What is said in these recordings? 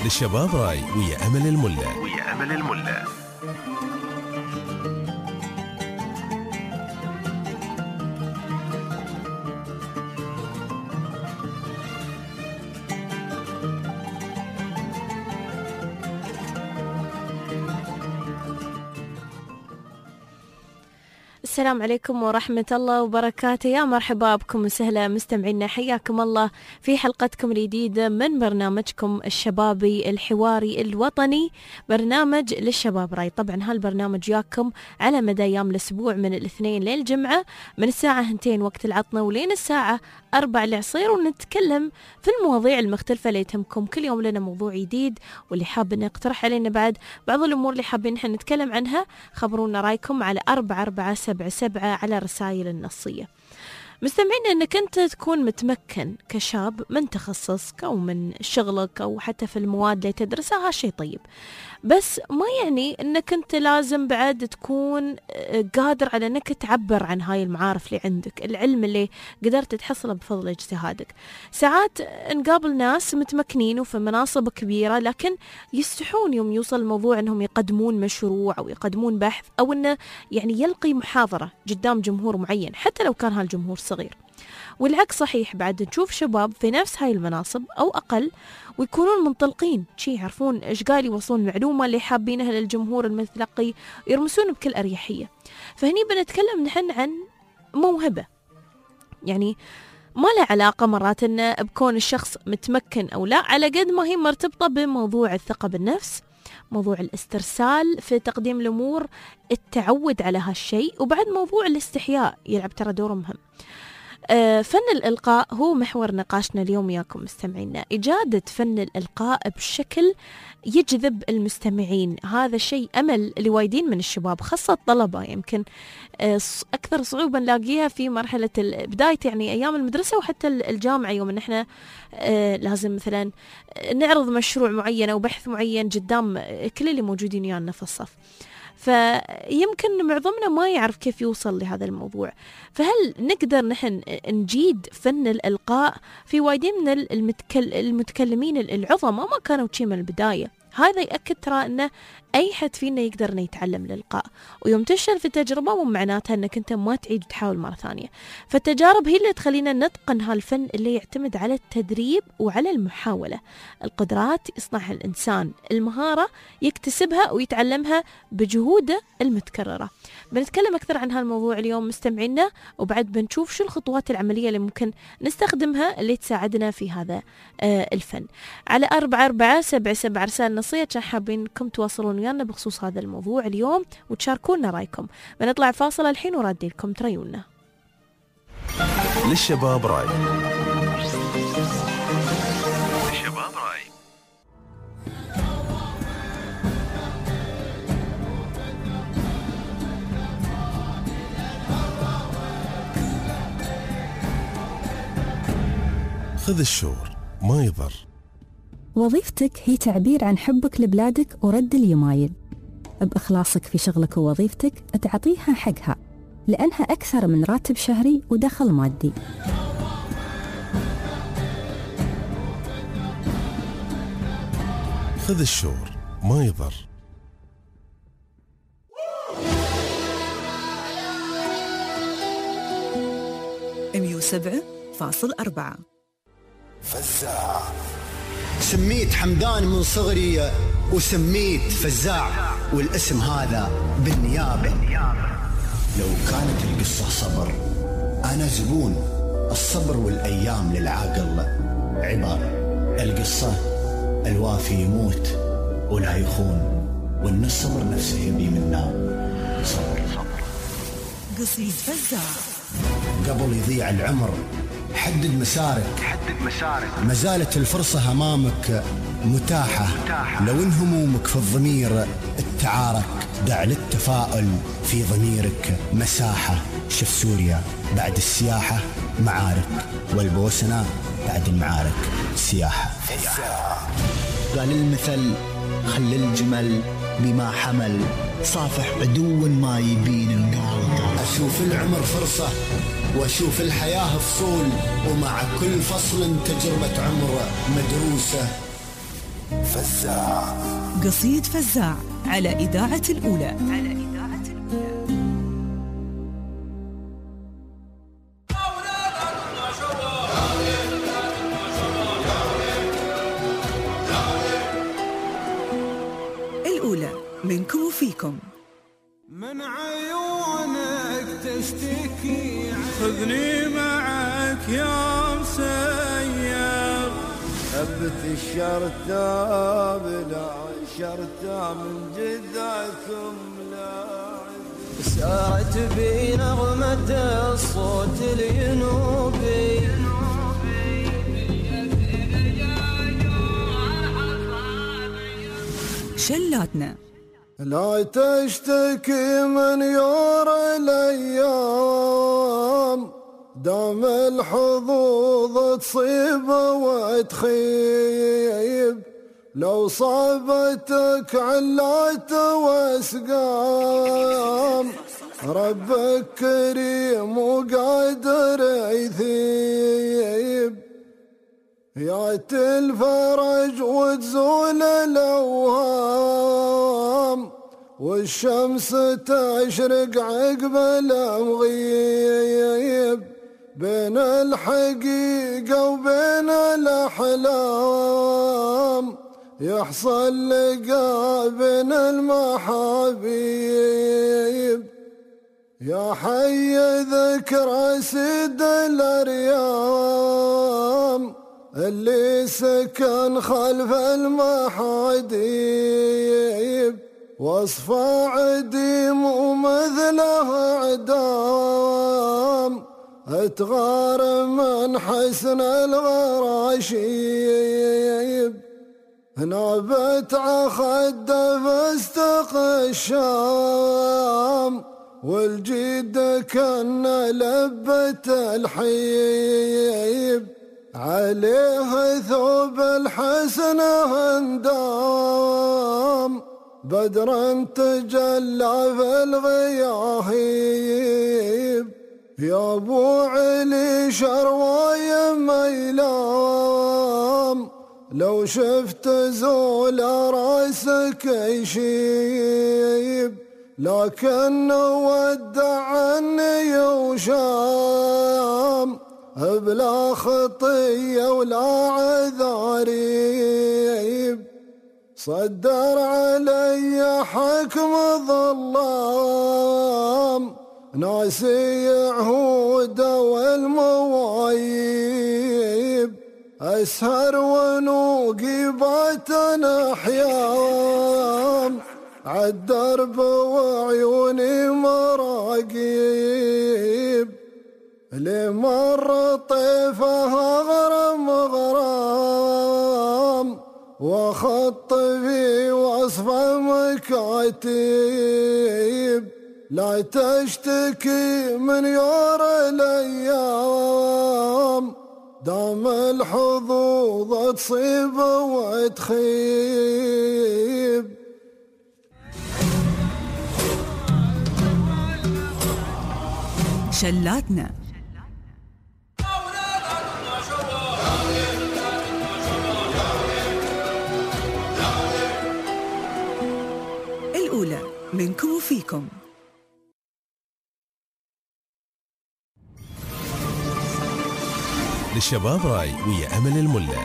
للشباب راي ويا أمل الملا. السلام عليكم ورحمة الله وبركاته. يا مرحبا بكم وسهلا مستمعينا، حياكم الله في حلقتكم الجديدة من برنامجكم الشبابي الحواري الوطني، برنامج للشباب راي. طبعا هالبرنامج ياكم على مدى أيام الأسبوع من الاثنين للجمعة، من الساعة 2 وقت العطنة ولين الساعة 4 العصير، ونتكلم في المواضيع المختلفة اللي تهمكم. كل يوم لنا موضوع جديد، واللي حاب انه يقترح علينا بعد بعض الأمور اللي حابين نحن نتكلم عنها، خبرونا رايكم على 4477 على رسائل النصية. مستمعين انك انت تكون متمكن كشاب من تخصصك او من شغلك او حتى في المواد اللي تدرسها، هالشي طيب، بس ما يعني انك انت لازم بعد تكون قادر على انك تعبر عن هاي المعارف اللي عندك، العلم اللي قدرت تحصله بفضل اجتهادك. ساعات نقابل ناس متمكنين وفي مناصب كبيرة، لكن يستحون يوم يوصل الموضوع انهم يقدمون مشروع او يقدمون بحث، او انه يعني يلقي محاضرة قدام جمهور معين حتى لو كان هالجمهور صغير. والعكس صحيح، بعد نشوف شباب في نفس هاي المناصب أو أقل ويكونون منطلقين، يعرفون إيش قال يوصلون المعلومة اللي حابينها للجمهور المتلقي، يرمسون بكل أريحية. فهني بنتكلم نحن عن موهبة، يعني ما له علاقة مرات إنه بكون الشخص متمكن أو لا، على قد ما هي مرتبطة بموضوع الثقة بالنفس، موضوع الاسترسال في تقديم الأمور، التعود على هالشيء، وبعد موضوع الاستحياء يلعب ترى دور مهم. فن الإلقاء هو محور نقاشنا اليوم ياكم مستمعينا. إجادة فن الإلقاء بشكل يجذب المستمعين، هذا شيء أمل لوايدين من الشباب، خاصة الطلبة. يمكن أكثر صعوبة نلاقيها في مرحلة بداية يعني أيام المدرسة وحتى الجامعة، يوم أن احنا لازم مثلا نعرض مشروع معين أو بحث معين قدام كل اللي موجودين ويانا في الصف، فيمكن معظمنا ما يعرف كيف يوصل لهذا الموضوع. فهل نقدر نحن نجيد فن الإلقاء؟ في وايدين من المتكلمين العظماء ما كانوا شيء من البداية. هذا يأكد ترى أنه أي حد فينا يقدر أن يتعلم الإلقاء، ويوم تفشل في التجربة مو معناتها أنك أنت ما تعيد وتحاول مرة ثانية. فالتجارب هي اللي تخلينا نتقن هالفن اللي يعتمد على التدريب وعلى المحاولة. القدرات يصنعها الإنسان، المهارة يكتسبها ويتعلمها بجهوده المتكررة. بنتكلم أكثر عن هالموضوع اليوم مستمعينا، وبعد بنشوف شو الخطوات العملية اللي ممكن نستخدمها اللي تساعدنا في هذا الفن. على 4477 رسالة نصية كان حابينكم تواصلون ويانا بخصوص هذا الموضوع اليوم وتشاركونا رايكم. بنطلع فاصل الحين ورادي لكم تريونا. للشباب راي. خذ الشور ما يضر. وظيفتك هي تعبير عن حبك لبلادك ورد اليمايل. بإخلاصك في شغلك ووظيفتك تعطيها حقها، لأنها أكثر من راتب شهري ودخل مادي. خذ الشور ما يضر. 107.4. فزاع. سميت حمدان من صغري وسميت فزاع، والاسم هذا بالنيابة. لو كانت القصة صبر أنا زبون الصبر، والأيام للعاقل عبارة. القصة الوافي يموت ولا يخون، وإن الصبر نفسه يبي منا صبر. قصيد فزاع. قبل يضيع العمر حدد مسارك، ما زالت الفرصة أمامك متاحة. لو إن همومك في الضمير التعارك، دع للتفاؤل في ضميرك مساحة. شف سوريا بعد السياحة معارك، والبوسنة بعد المعارك سياحة. قال المثل خل الجمل بما حمل، صافح عدو ما يبين النار. أشوف العمر فرصة وأشوف الحياة فصول، ومع كل فصل تجربة عمر مدروسة. فزاع. قصيد فزاع على إذاعة الأولى. الأولى منكم وفيكم. من عيونك تشتكي خذني معك يا مسير. ثبت الشرطة بلا شرطة من جذعكم لاعب. سارت بي نغمة الصوت الينوبي. شلاتنا. لا تشتكي من يور الأيام، دام الحظوظ تصيب وتخيب. لو صابتك علات واسقام، ربك كريم وقادر يثيب. ياتي الفرج وتزول الأوهام، والشمس تشرق عقب المغيب. بين الحقيقة وبين الأحلام، يحصل لقاء بين المحابيب. يا حي ذكرى سيد الأريام، اللي سكن خلف المحاديب. وصفه عديم ومثله عدام، اتغار من حسن الغراشيب. نابت عخده فاستقى الشام، والجيد كان لبت الحيب. عليه ثوب الحسن هندام، بدرا تجلى في الغياهيب. يا ابو علي شرواي ميلام، لو شفت زول راسك يشيب. لكن ودع عني وشام، بلا خطية ولا عذاريب. صدر علي حكم ظلام، ناسي عهود والموايب. أسهر ونوقي باتنا أحيام، عالدرب وعيوني مراقيب. لمر طيفها غرام غرام، وخط في وصف مكاتيب. لا تشتكي من يور الأيام، دام الحظوظ تصيب وتخيب. شلاتنا. الأولى منكم وفيكم. للشباب راي ويا أمل الملا.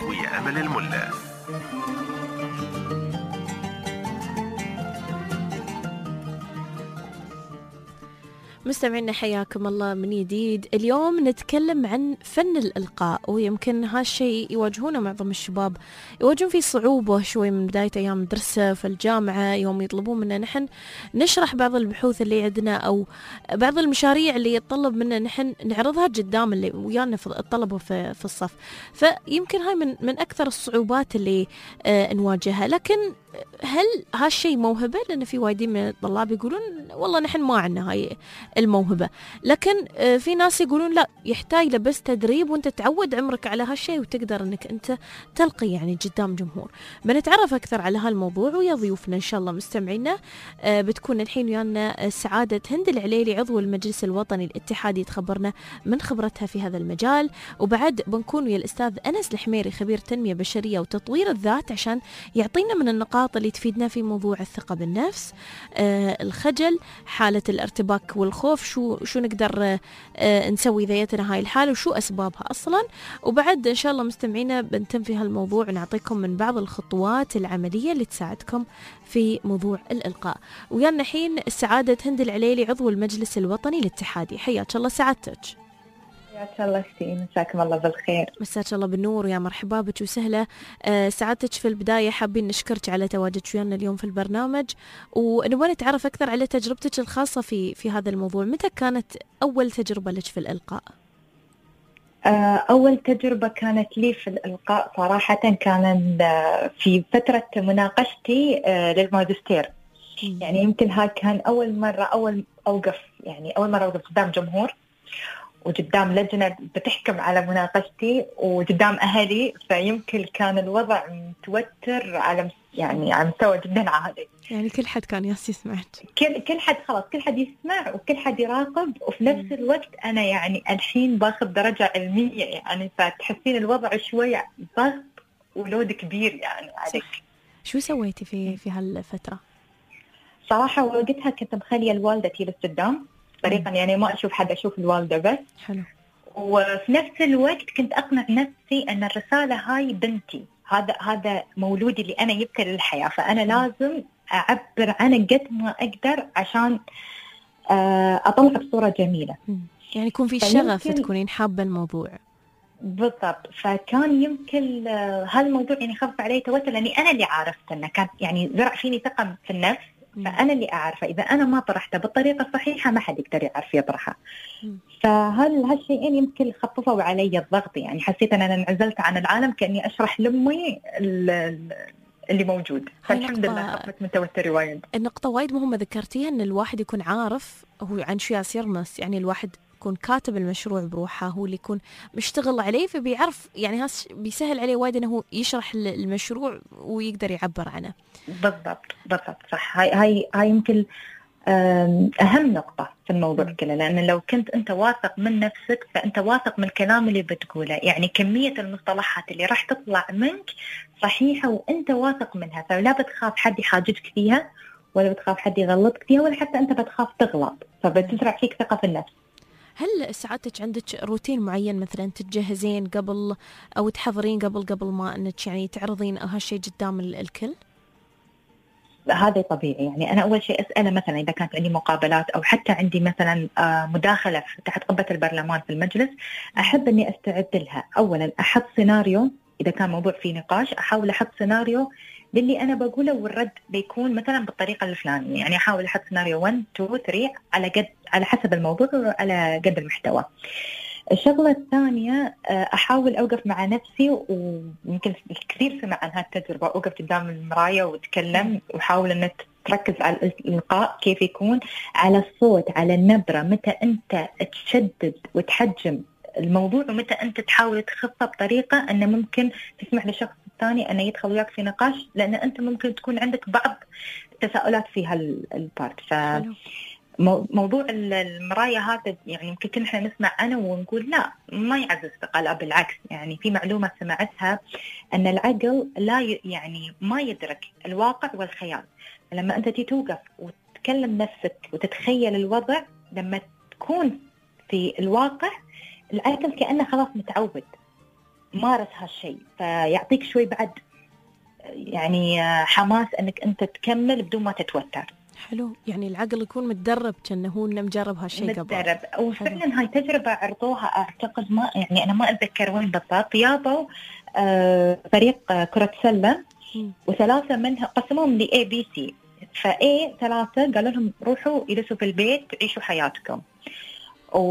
مستمعينا حياكم الله من جديد. اليوم نتكلم عن فن الإلقاء، ويمكن هالشيء يواجهونه معظم الشباب، يواجهون فيه صعوبة شوي من بداية أيام الدراسة في الجامعة، يوم يطلبون منا نحن نشرح بعض البحوث اللي عندنا أو بعض المشاريع اللي يتطلب منا نحن نعرضها قدام اللي ويانا في الطلبة في الصف. فيمكن هاي من أكثر الصعوبات اللي نواجهها. لكن هل هالشيء موهبة؟ لأن في وايدين من الطلاب يقولون والله نحن ما عندنا هاي الموهبة، لكن في ناس يقولون لا، يحتاج لبس تدريب وانت تعود عمرك على هالشيء وتقدر انك انت تلقي يعني قدام جمهور. بنتعرف أكثر على هالموضوع ويا ضيوفنا إن شاء الله مستمعينا. بتكون الحين ويانا سعادة هند العليلي عضو المجلس الوطني الاتحادي تخبرنا من خبرتها في هذا المجال، وبعد بنكون ويا الأستاذ أنس الحميري خبير تنمية بشرية وتطوير الذات عشان يعطينا من النقاط اللي تفيدنا في موضوع الثقة بالنفس، الخجل، حالة الارتباك والخوف، شو نقدر نسوي ذيتنا هاي الحالة وشو أسبابها أصلا. وبعد إن شاء الله مستمعينا بنتم في هالموضوع ونعطيكم من بعض الخطوات العملية اللي تساعدكم في موضوع الإلقاء. ويانا الحين السعادة هند العليلي عضو المجلس الوطني الاتحادي. حياك الله سعادتك. حياك الله ستين، مساكم الله بالخير. مساك الله بالنور ويا مرحبا بك وسهلا. سعادتك في البداية حابين نشكرك على تواجدك ويانا اليوم في البرنامج، ونبغى نتعرف أكثر على تجربتك الخاصة في هذا الموضوع. متى كانت أول تجربة لك في الإلقاء؟ أول تجربة كانت لي في الإلقاء صراحة كانت في فترة مناقشتي للماجستير. يعني يمكن هاي كان أول مرة أوقف قدام جمهور وقدام لجنة بتحكم على مناقشتي وقدام أهلي، فيمكن كان الوضع متوتر على مستوى جدا عالي. يعني كل حد كان يسمعك، كل حد خلاص، كل حد يسمع وكل حد يراقب، وفي نفس الوقت أنا يعني الحين باخذ درجة علمية، يعني فتحسين الوضع شوية ضغط ولود كبير يعني عليك. شو سويتي في هالفترة؟ صراحة وقتها كنت مخلية الوالدة للقدام طريقا، يعني ما أشوف حد، أشوف الوالدة بس. حلو. وفي نفس الوقت كنت أقنع نفسي أن الرسالة هاي بنتي، هذا مولودي اللي أنا جبته للحياة، فأنا لازم أعبر عنه قد ما أقدر عشان أطلع بصورة جميلة. يعني يكون في شغف، تكونين حابة الموضوع. بالضبط. فكان يمكن هذا الموضوع يعني خف علي توتر، لأني أنا اللي عارفت أنه كان يعني زرع فيني ثقة في النفس، فأنا اللي أعرفه إذا أنا ما طرحته بالطريقة الصحيحة ما حد يقدر يعرف يطرحه. هالشيئين يمكن خففوا علي الضغط، يعني حسيت أن أنا انعزلت عن العالم كأني أشرح لأمي اللي موجود، فالحمد لله خفت من توتري وايد. النقطة وايد مهمة ذكرتيها، أن الواحد يكون عارف هو عن شو يرمس، يعني الواحد يكون كاتب المشروع بروحه، هو اللي يكون مشتغل عليه، فبيعرف يعني بيسهل عليه وايد انه يشرح المشروع ويقدر يعبر عنه. بالضبط صح. هاي يمكن أهم نقطة في الموضوع كله، لأن لو كنت أنت واثق من نفسك فأنت واثق من الكلام اللي بتقوله، يعني كمية المصطلحات اللي راح تطلع منك صحيحة وأنت واثق منها، فلا بتخاف حد يحاججك فيها ولا بتخاف حد يغلطك فيها ولا حتى أنت بتخاف تغلط، فبتزرع فيك ثقة في النفس. هل سعادتك عندك روتين معين مثلا تتجهزين قبل أو تحضرين قبل ما أنك يعني تعرضين هالشيء قدام الكل؟ هذا طبيعي. يعني أنا أول شيء أسأله مثلا إذا كانت عندي مقابلات أو حتى عندي مثلا مداخلة تحت قبة البرلمان في المجلس، أحب أني أستعد لها. أولا أحط سيناريو، إذا كان موضوع فيه نقاش أحاول أحط سيناريو للي أنا بقوله والرد بيكون مثلا بالطريقة الفلانية، يعني أحاول أحط سيناريو 1 2 3 على حسب الموضوع وعلى قد المحتوى. الشغلة الثانية أحاول أوقف مع نفسي، ويمكن كثير سمع عن هالتجربة، أوقف قدام المراية وأتكلم وحاول أن تركز على الإلقاء كيف يكون، على الصوت، على النبرة، متى أنت تشدد وتحجم الموضوع ومتى أنت تحاول تخفه بطريقة أنه ممكن تسمح للشخص الثاني أنه يدخل وياك في نقاش، لأن أنت ممكن تكون عندك بعض التساؤلات في هالبارت. موضوع المراية هذا يعني يمكن احنا نسمع عنه ونقول لا ما يعزز ثقة، لا بالعكس. يعني في معلومة سمعتها أن العقل لا يعني ما يدرك الواقع والخيال. لما أنت توقف وتتكلم نفسك وتتخيل الوضع، لما تكون في الواقع العقل كأنه خلاص متعود مارس هالشيء، فيعطيك شوي بعد يعني حماس أنك أنت تكمل بدون ما تتوتر. حلو. يعني العقل يكون متدرب كأنه هو مجرب هالشيء قبل. متدرب. وفعلا هاي تجربة عرضوها أعتقد ما يعني أنا ما أتذكر وين بالضبط، يابوا فريق كرة سلة وثلاثة منها قسموهم ل A B C، فA 3 قالوا لهم روحوا يجلسوا في البيت عيشوا حياتكم،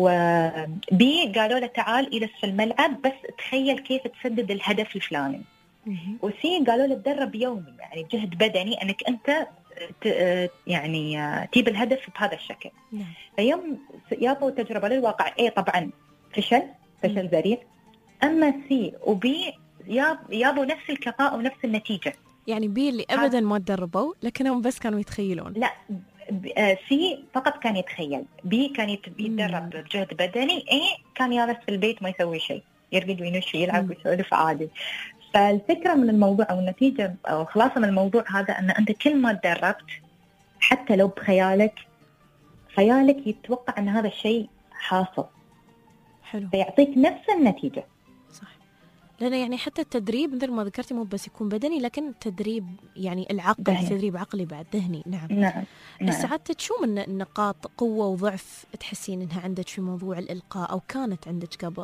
وB قالوا له تعال اجلس في الملعب بس تخيل كيف تسدد الهدف الفلاني. وسي قالوا له تدرب يومي، يعني جهد بدني انك انت يعني تجيب الهدف بهذا الشكل. فيوم يابوا التجربه للواقع اي طبعا فشل ذريع، اما سي وبي يابوا نفس الكفاءه ونفس النتيجه. يعني بي اللي ابدا ما تدربوا لكنهم بس كانوا يتخيلون. لا سي فقط كان يتخيل، بي كان يتدرب بجهد بدني، اي كان جالس في البيت ما يسوي شيء، يرقد وينش ويلعب ويسولف عادي. فالفكره من الموضوع او النتيجه او خلاصه من الموضوع هذا ان انت كل ما تدربت حتى لو بخيالك يتوقع ان هذا الشيء حاصل. حلو. فيعطيك نفس النتيجه. صح. لأن يعني حتى التدريب مثل ما ذكرتي مو بس يكون بدني، لكن تدريب يعني العقل دهني. تدريب عقلي بعد ذهني. نعم. سعادتك شو من نقاط قوة وضعف تحسين إنها عندك في موضوع الإلقاء أو كانت عندك قبل؟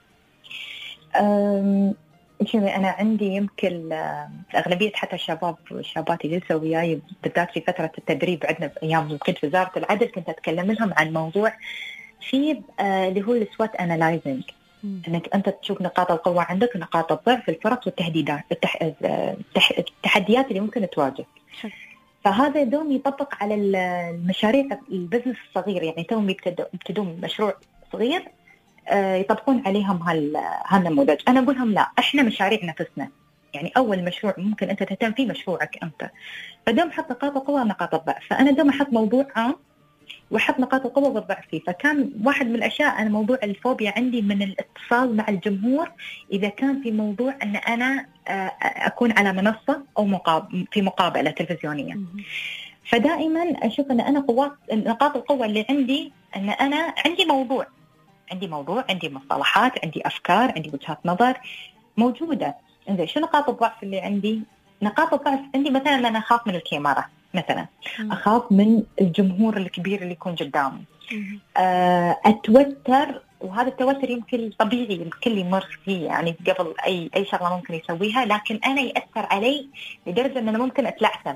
أنا عندي يمكن أغلبية حتى الشابات اللي جلسوا وياي بالذات في فترة التدريب عندنا أيام كنت في وزارة العدل، كنت أتكلم لهم عن موضوع في اللي هو السوات أنالايزنج، انك انت تشوف نقاط القوه عندك ونقاط الضعف، الفرص والتهديدات، التحديات اللي ممكن تواجهك. فهذا دوم يطبق على المشاريع البزنس الصغير، يعني توم يبتدون مشروع صغير يطبقون عليهم هالنموذج. انا اقول لهم لا، احنا مشاريع نفسنا، يعني اول مشروع ممكن انت تهتم فيه مشروعك انت. فدوم حط نقاط القوه ونقاط الضعف، فانا دوم احط موضوع عام وحط نقاط القوة والضعف فيه. فكان واحد من الأشياء أنا موضوع الفوبيا عندي من الاتصال مع الجمهور إذا كان في موضوع أن أنا أكون على منصة أو في مقابلة تلفزيونية. فدائما أشوف أن أنا نقاط القوة اللي عندي أن أنا عندي موضوع، عندي مصطلحات، عندي أفكار، عندي وجهات نظر موجودة. إنزين شو نقاط الضعف اللي عندي؟ نقاط الضعف عندي مثلا أنا أخاف من الكاميرا مثلا، أخاف من الجمهور الكبير اللي يكون قدامي، أتوتر، وهذا التوتر يمكن طبيعي الكل يمر فيه يعني قبل أي شغلة ممكن يسويها، لكن أنا يأثر علي لدرجة أن أنا ممكن أتلعثم،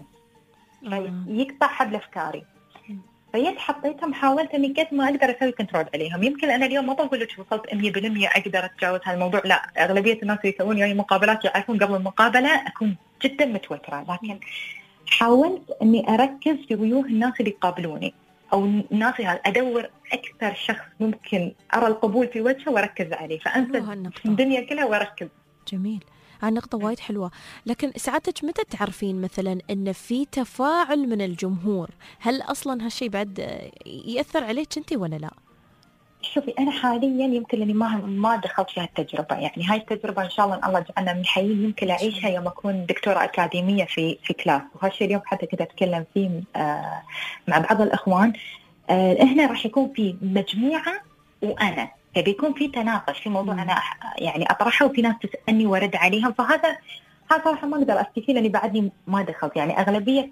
يقطع حبل أفكاري. فيت حطيتهم، حاولت أني قد ما أقدر أسوي كنترول عليهم. يمكن أنا اليوم ما بقول لك وصلت 100% أقدر أتجاوز هالموضوع، لا، أغلبية الناس اللي يسوون يعني مقابلات يعرفون قبل المقابلة أكون جدا متوترة، لكن حاولت أني أركز في وجوه الناس اللي يقابلوني أو الناس اللي أدور أكثر شخص ممكن أرى القبول في وجهه وأركز عليه، فأنسى الدنيا كلها وأركز. جميل، هالنقطة وايد حلوة. لكن ساعتك متى تعرفين مثلا أن في تفاعل من الجمهور؟ هل أصلا هالشيء بعد يأثر عليك أنت ولا لا؟ شوفي أنا حاليا يمكن لأني ما دخلت في هالتجربة، يعني هاي التجربة إن شاء الله إن الله جعلنا من حيين يمكن أعيشها يوم أكون دكتورة أكاديمية في كلاس. وهالشيء اليوم حتى كنت أتكلم فيه مع بعض الأخوان. إحنا راح يكون في مجموعة وأنا بيكون في تناقش في موضوع أنا يعني أطرحه وفي ناس تسألني ورد عليهم. فهذا صراحة ما أقدر أفتي فيه لأني بعدني ما دخلت. يعني أغلبية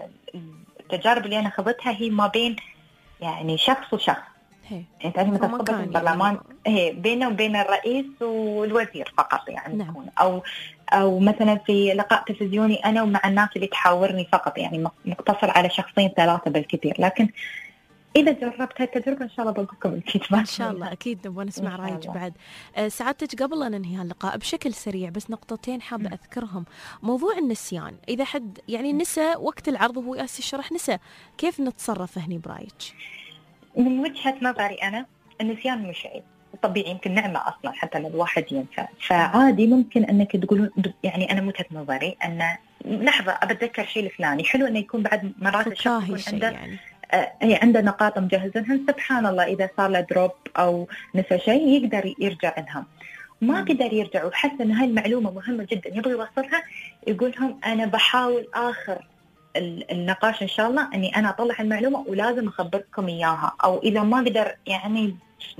التجارب اللي أنا خذتها هي ما بين يعني شخص وشخص. يعني تعرفي مثلا قبل البرلمان بينه وبين الرئيس والوزير فقط يعني. نعم. أو مثلا في لقاء تلفزيوني أنا ومع الناس اللي تحاورني فقط، يعني مقتصر على شخصين ثلاثة بالكثير. لكن إذا جربت هالتجربة إن شاء الله بقول لكم الفيدباك. إن شاء الله أكيد نبغى نسمع رأيك بعد. سعادتك قبل أن ننهي اللقاء بشكل سريع بس نقطتين حابة أذكرهم. موضوع النسيان، إذا حد يعني نسى وقت العرض وهو يشرح نسى، كيف نتصرف هني برايك؟ من وجهة نظري أنا النسيان مش عيب، طبيعي، يمكن نعمة أصلا حتى لو الواحد ينسى. فعادي ممكن أنك تقولون يعني أنا وجهة نظري أن لحظة أتذكر شيء الفلاني. حلو أنه يكون بعد مرات الشخص يكون عنده يعني. هي عنده نقاط مجهزينها، سبحان الله إذا صار له دروب أو نسى شيء يقدر يرجع لها. ما قدر يرجع وحس أن هاي المعلومة مهمة جدا يبغى يوصلها، يقولهم أنا بحاول آخر النقاش إن شاء الله أني أنا أطلع المعلومة ولازم أخبركم إياها. أو إذا ما قدر يعني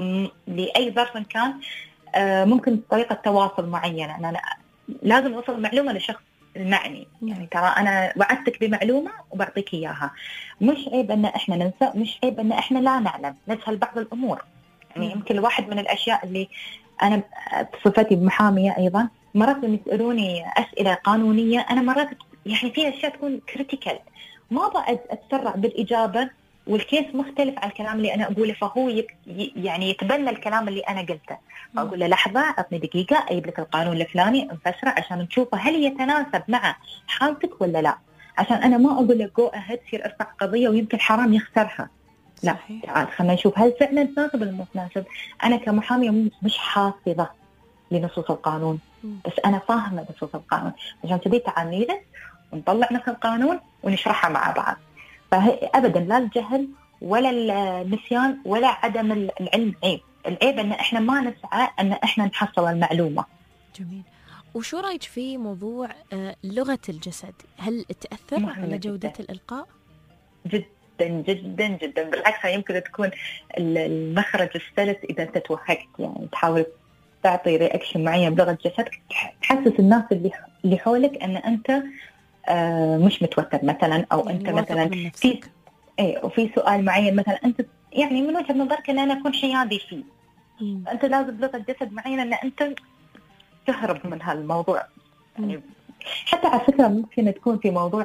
لأي ظرف كان ممكن طريقة تواصل معينة، أنا لازم أوصل المعلومة للشخص المعني. يعني ترى أنا وعدتك بمعلومة وبعطيك إياها. مش عيب أن إحنا ننسى، مش عيب أن إحنا لا نعلم، نجهل بعض الأمور. يعني يمكن واحد من الأشياء اللي أنا بصفتي بمحامية أيضا مرات يسألوني أسئلة قانونية، أنا مرات يعني في أشياء تكون كريتيكال ما بقى أتسرع بالإجابة والكيس مختلف عن الكلام اللي أنا أقوله، فهو يعني يتبنى الكلام اللي أنا قلته. فأقول له لحظة، أعطني دقيقة أجيب لك القانون الفلاني نفسره عشان نشوفه هل يتناسب مع حالتك ولا لا، عشان أنا ما أقول لك جو أهد سير ارفع قضية ويمكن حرام يخسرها. لا، تعال خلينا نشوف هل فعلا تناسب ولا مو تناسب. أنا كمحامية مش حافظة لنصوص القانون، بس أنا فاهمة نصوص القانون، عشان كذي تعال نجلس ونطلع نص القانون ونشرحها مع بعض. فأبدا لا الجهل ولا النسيان ولا عدم العلم عيب. العيب أن إحنا ما نسعى أن إحنا نحصل المعلومة. جميل. وشو رأيك في موضوع لغة الجسد؟ هل تأثر على جودة الإلقاء؟ جدا جدا جدا، بالعكس يمكن تكون المخرج السلس إذا أنت توهقت، يعني تحاول تعطي رياكشن معين بلغة جسدك تحسس الناس اللي حولك أن أنت مش متوتر مثلا، أو يعني أنت مثلا وفي سؤال معين مثلا أنت يعني من وجهة نظرك أن أنا أكون حيادي فيه، أنت لازم بلغة جسد معينة أن أنت تهرب من هالموضوع. يعني حتى على فكرة ممكن تكون في موضوع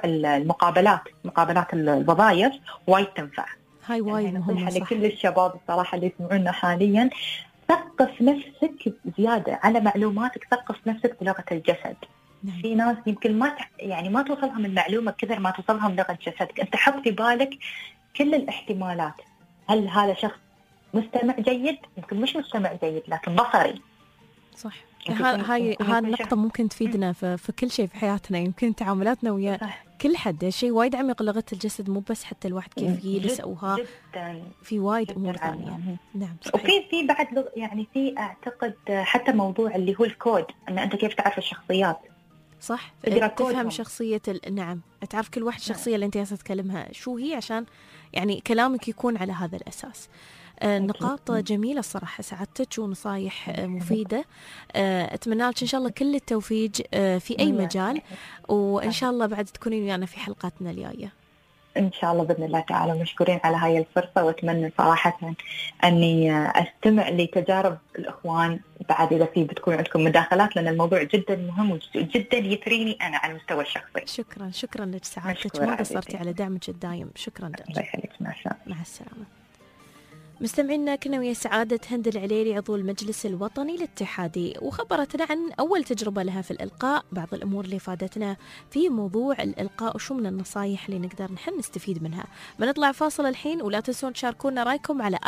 مقابلات الوظائف وايد تنفع. هاي وايد مهمة لكل الشباب الصراحة اللي يسمعونا حاليا، ثقف نفسك زيادة على معلوماتك، ثقف نفسك بلغة الجسد. في ناس يمكن ما توصلهم المعلومة كثر ما توصلهم لغة جسدك. أنت حط في بالك كل الاحتمالات، هل هذا شخص مستمع جيد، يمكن مش مستمع جيد لكن بصري. صح. هاي النقطة ممكن تفيدنا في كل شيء في حياتنا، يمكن تعاملاتنا ويا كل حد. شيء وايد عميق لغة الجسد، مو بس حتى الواحد كيف يجلس أوها، في وايد أمور ثانية. نعم صحيح. وفي بعد يعني في أعتقد حتى موضوع اللي هو الكود، أن أنت كيف تعرف الشخصيات. صح، تفهم شخصية نعم، تعرف كل واحد الشخصية اللي أنت تتكلمها شو هي، عشان يعني كلامك يكون على هذا الأساس. نقاط جميلة الصراحة سعادتك، ونصايح مفيدة. أتمنى لك إن شاء الله كل التوفيق في أي مجال، وإن شاء الله بعد تكونين ويانا في حلقاتنا الجاية إن شاء الله بإذن الله تعالى. مشكورين على هاي الفرصة، وأتمنى صراحة أني أستمع لتجارب الإخوان بعد إذا في بتكون عندكم مداخلات، لأن الموضوع جدا مهم وجدا يثريني أنا على المستوى الشخصي. شكرا لك سعادتك، ما قصرتي على دعمك الدايم. شكرا لك. الله يخليك. مع السلامة. مستمعينا، كنا ويا سعادة هند العليلي عضو المجلس الوطني الاتحادي، وخبرتنا عن أول تجربة لها في الإلقاء، بعض الأمور اللي فادتنا في موضوع الإلقاء، وشو من النصايح اللي نقدر نحن نستفيد منها. بنطلع فاصل الحين، ولا تنسون تشاركونا رأيكم على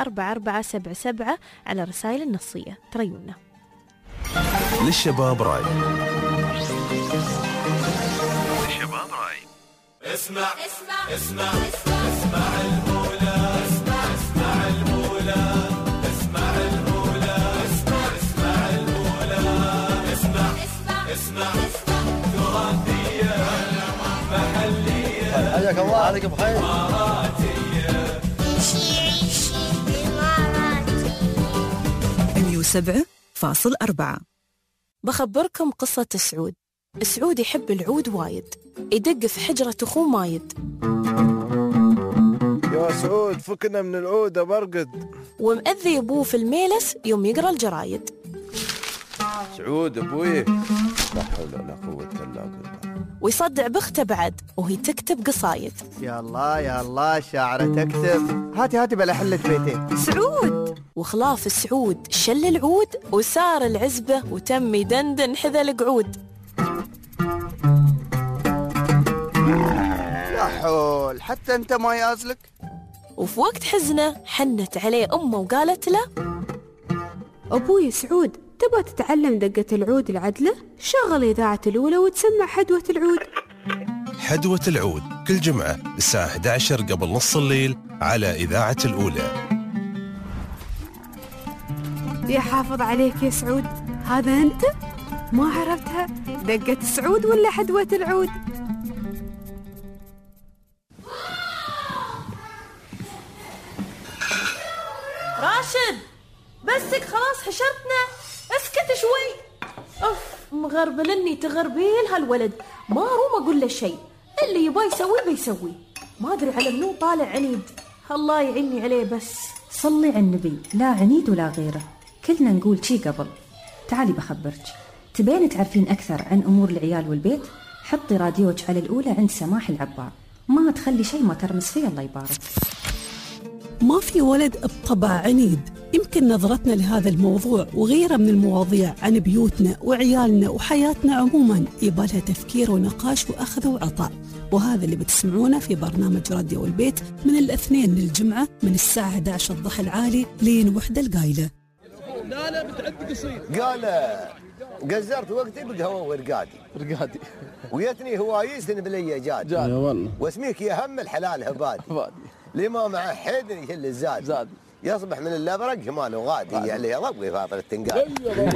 4477 على رسائل النصية. تريونا. للشباب راي. اسمع المولى، اسمع المولى، اسمع المولى، اسمع المولى، اسمع تراثية محلية، حياك الله. عليك بخير. إماراتية، عيشي إماراتي 107.4. بخبركم قصة سعود. سعود يحب العود وايد، يدق في حجرة أخوه مايد. يا سعود فكنا من العود برقد. ومأذي أبوه في الميلس يوم يقرأ الجرايد. سعود أبوي، لا حول ولا قوة إلا بالله. ويصدع بخته بعد وهي تكتب قصايد. يا الله شاعرة تكتب. هاتي بلا حلة بيتين. سعود. وخلاف سعود شل العود وسار العزبة وتم يدندن حذا القعود. لا حول، حتى انت ما يازلك. وفي وقت حزنه حنت عليه أمه وقالت له: أبوي سعود، تبغى تتعلم دقة العود العدلة؟ شغل إذاعة الأولى وتسمع حدوة العود. حدوة العود كل جمعة الساعة 11 قبل نص الليل على إذاعة الأولى. يا حافظ عليك يا سعود، هذا أنت؟ ما عرفتها دقة سعود ولا حدوة العود؟ راشد بسك خلاص حشرتنا، اسكت شوي. أوف مغربلني تغربيل هالولد، ما روم أقول له شيء، اللي يبغى يسوي بيسوي، ما أدري على منو طالع عنيد، الله يعيني عليه. بس صلي على النبي، لا عنيد ولا غيره، كلنا نقول شي قبل. تعالي بخبرك، تبين تعرفين أكثر عن أمور العيال والبيت؟ حطي راديوك على الأولى عند سماح العبار، ما تخلي شيء ما ترمس فيه الله يبارك. ما في ولد بطبع عنيد. يمكن نظرتنا لهذا الموضوع وغيره من المواضيع عن بيوتنا وعيالنا وحياتنا عموما يبالها تفكير ونقاش وأخذ وعطاء، وهذا اللي بتسمعونه في برنامج راديو البيت من الاثنين للجمعة من الساعة 11 الضحى العالي لين وحدة القايلة. لا بتعد قصير. قال قزرت وقتي بالهواء ورقادي ويتني هوايسن بلي جاد والله واسميك يا هم الحلال هبادي لما مع حد يهل الزاد يصبح من اللبرق جمال وغادي يعني يضوي فاطر التنقال.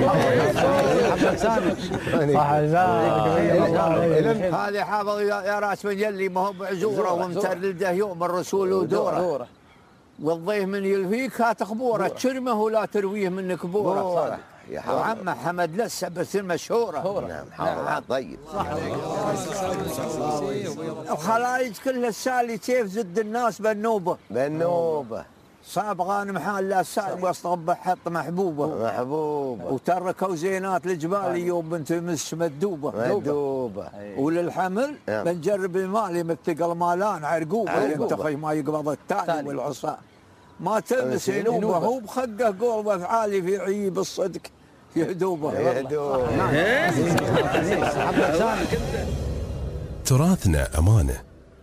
هذه حافظ يا راس من يلي ما هو بعزوره ومتردده يوم الرسول ودوره والضيف من يلفيك هات خبوره تشرمه ولا ترويه من كبوره. وعمه حمد لسه بس المشهوره. نعم طيب وخلايج كلها السالي كيف زد الناس بالنوبه صعب غانم حال لا سال وسط غبه حط محبوبه وتركوا زينات الجبال يوم بنت مس مدوبه وللحمل بنجرب المالي متقل مالان عرقوبه ينتخي ما يقبض التالي والعصا ما تلمس نوبه هو بخقه قول وافعالي في عيب الصدق يهدوبه. تراثنا أمانة.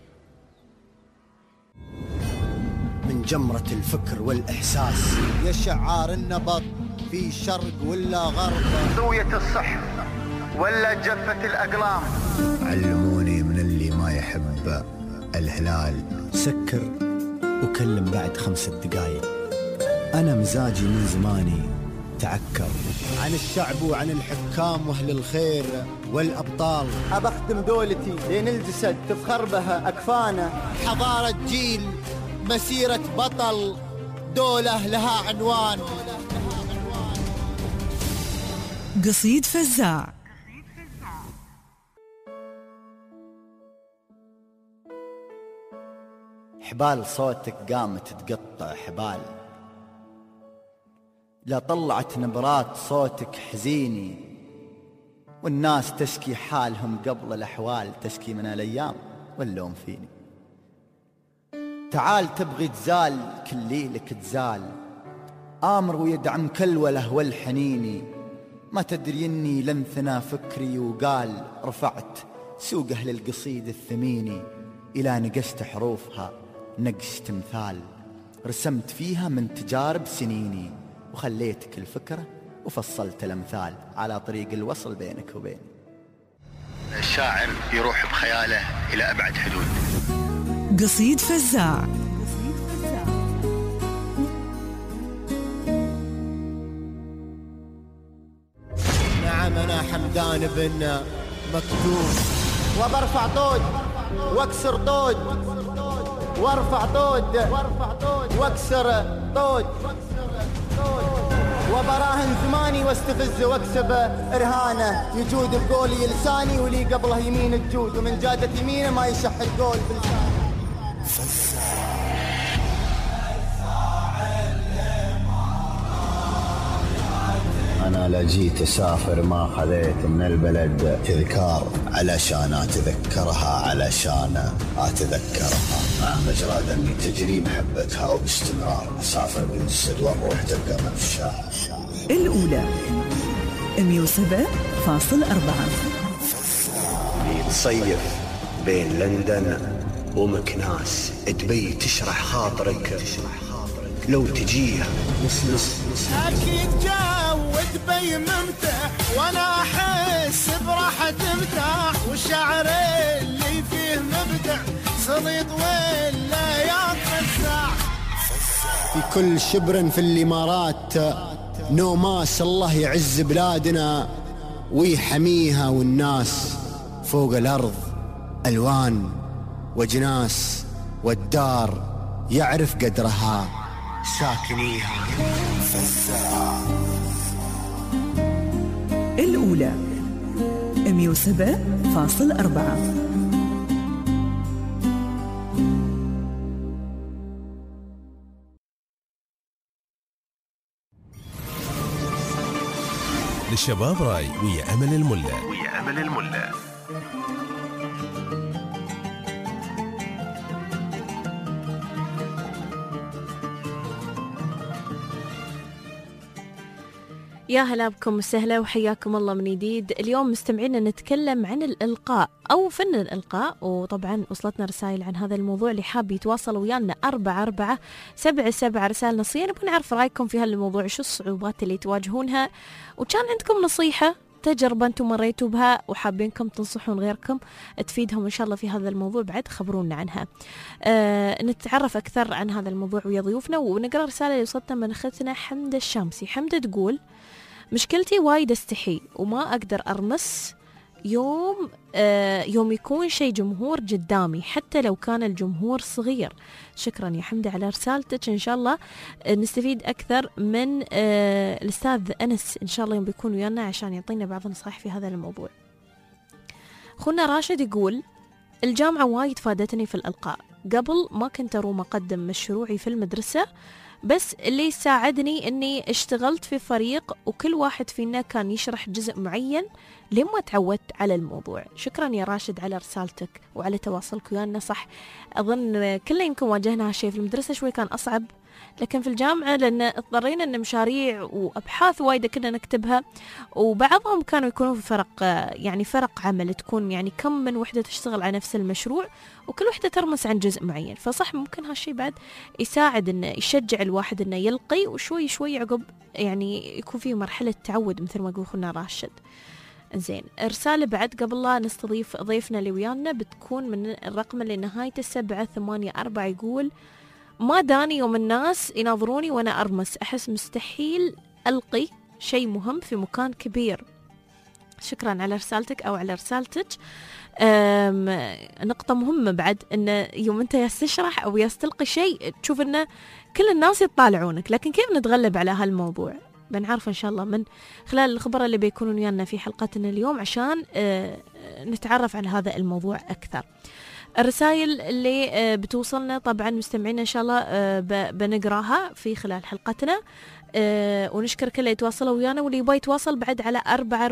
من جمرة الفكر والإحساس يا شعار النبض في شرق ولا غرب، ذوية الصح ولا جفة الأقلام. علموني من اللي ما يحب الهلال سكر وكلم بعد 5 دقايق. أنا مزاجي من زماني تعكر عن الشعب وعن الحكام وأهل الخير والأبطال. أبختم دولتي لين الجسد تفخر بها أكفانا. حضارة جيل مسيرة بطل دولة لها عنوان. قصيد فزاع. حبال صوتك قامت تقطع حبال، لا طلعت نبرات صوتك حزيني، والناس تشكي حالهم قبل الأحوال تشكي من الأيام واللوم فيني. تعال تبغي تزال كل ليلك تزال، آمر ويدعم كل وله والحنيني. ما تدري إني لنثنا فكري وقال رفعت سوق أهل القصيد الثميني، إلى نقشت حروفها نقش تمثال، رسمت فيها من تجارب سنيني، وخليتك الفكرة وفصلت الأمثال على طريق الوصل بينك وبيني. الشاعر يروح بخياله إلى أبعد حدود. قصيد فزاع. نعم أنا حمدان بن مكتوم، وبرفع طود واكسر طود، وارفع طود واكسر طود، وبراهن زماني واستفز واكسب رهانه. يجود بقولي لساني ولي قبله يمين الجود، ومن جادت يمينه ما يشح القول بلسانه. أنا لا جيت أسافر ما خذيت من البلد تذكار، علشان أتذكرها علشان أتذكرها، مع مجرى دمي تجري محبتها وباستمرار أسافر بالسر والروح تبقى مفشاها. الأولى 107.4. تصيف بين لندن ومكناس، تبي تشرح خاطرك لو تجيها أكيد جو دبي ممتع، وأنا أحس براحة مرتاح، والشعر اللي فيه مبدع صليط ولا ينفزع. في كل شبر في الإمارات نوماس، الله يعز بلادنا ويحميها، والناس فوق الأرض ألوان وجناس، والدار يعرف قدرها ساكنيها. الأولى 107.4. للشباب راي ويا أمل الملا. يا هلا بكم وسهلا وحياكم الله من جديد. اليوم مستمعينا نتكلم عن الإلقاء أو فن الإلقاء، وطبعا وصلتنا رسائل عن هذا الموضوع. اللي حاب يتواصل ويانا 4477 رسائل نصية، نبغى نعرف رأيكم في هالموضوع، شو الصعوبات اللي تواجهونها، وكان عندكم نصيحة تجربة أنتم مريتوا بها وحابينكم تنصحون غيركم تفيدهم إن شاء الله في هذا الموضوع، بعد خبرونا عنها. نتعرف أكثر عن هذا الموضوع ويا ضيوفنا، ونقرأ رسالة اللي وصلتنا من أختنا حمدة الشامسي. حمدة تقول: مشكلتي وايد استحي وما أقدر أرمس يوم يكون شيء جمهور قدامي حتى لو كان الجمهور صغير. شكرا يا حمدة على رسالتك، إن شاء الله نستفيد أكثر من الأستاذ أنس إن شاء الله يوم بيكون ويانا عشان يعطينا بعض النصائح في هذا الموضوع. أخونا راشد يقول: الجامعة وايد فادتني في الإلقاء، قبل ما كنت أروم أقدم مشروعي في المدرسة، بس اللي ساعدني أني اشتغلت في فريق وكل واحد فينا كان يشرح جزء معين لما تعودت على الموضوع. شكرا يا راشد على رسالتك وعلى تواصلك ويانا. صح، أظن كلنا يمكن واجهنا هالشيء. في المدرسة شوي كان أصعب، لكن في الجامعة لأن اضطرينا أن مشاريع وأبحاث وايدة كنا نكتبها، وبعضهم كانوا يكونوا في فرق، يعني فرق عمل، تكون يعني كم من وحدة تشتغل على نفس المشروع وكل وحدة ترمس عن جزء معين. فصح ممكن هالشيء بعد يساعد أنه يشجع الواحد أنه يلقي، وشوي شوي عقب يعني يكون فيه مرحلة تعود مثل ما يقول أخونا راشد. زين، رسالة بعد قبل لا نستضيف ضيفنا اللي ويانا بتكون من الرقم اللي نهايته 784. يقول: ما داني يوم الناس يناظروني وأنا أرمس، أحس مستحيل ألقي شيء مهم في مكان كبير. شكرا على رسالتك أو على رسالتك. نقطة مهمة بعد، أن يوم أنت يستشرح أو يستلقي شيء تشوف أن كل الناس يطالعونك، لكن كيف نتغلب على هالموضوع بنعرف إن شاء الله من خلال الخبراء اللي بيكونون ويانا في حلقتنا اليوم عشان نتعرف على هذا الموضوع أكثر. الرسائل اللي بتوصلنا طبعا مستمعينا إن شاء الله بنقراها في خلال حلقتنا، ونشكر كل اللي يتواصلوا ويانا، واللي يبغى يتواصل بعد على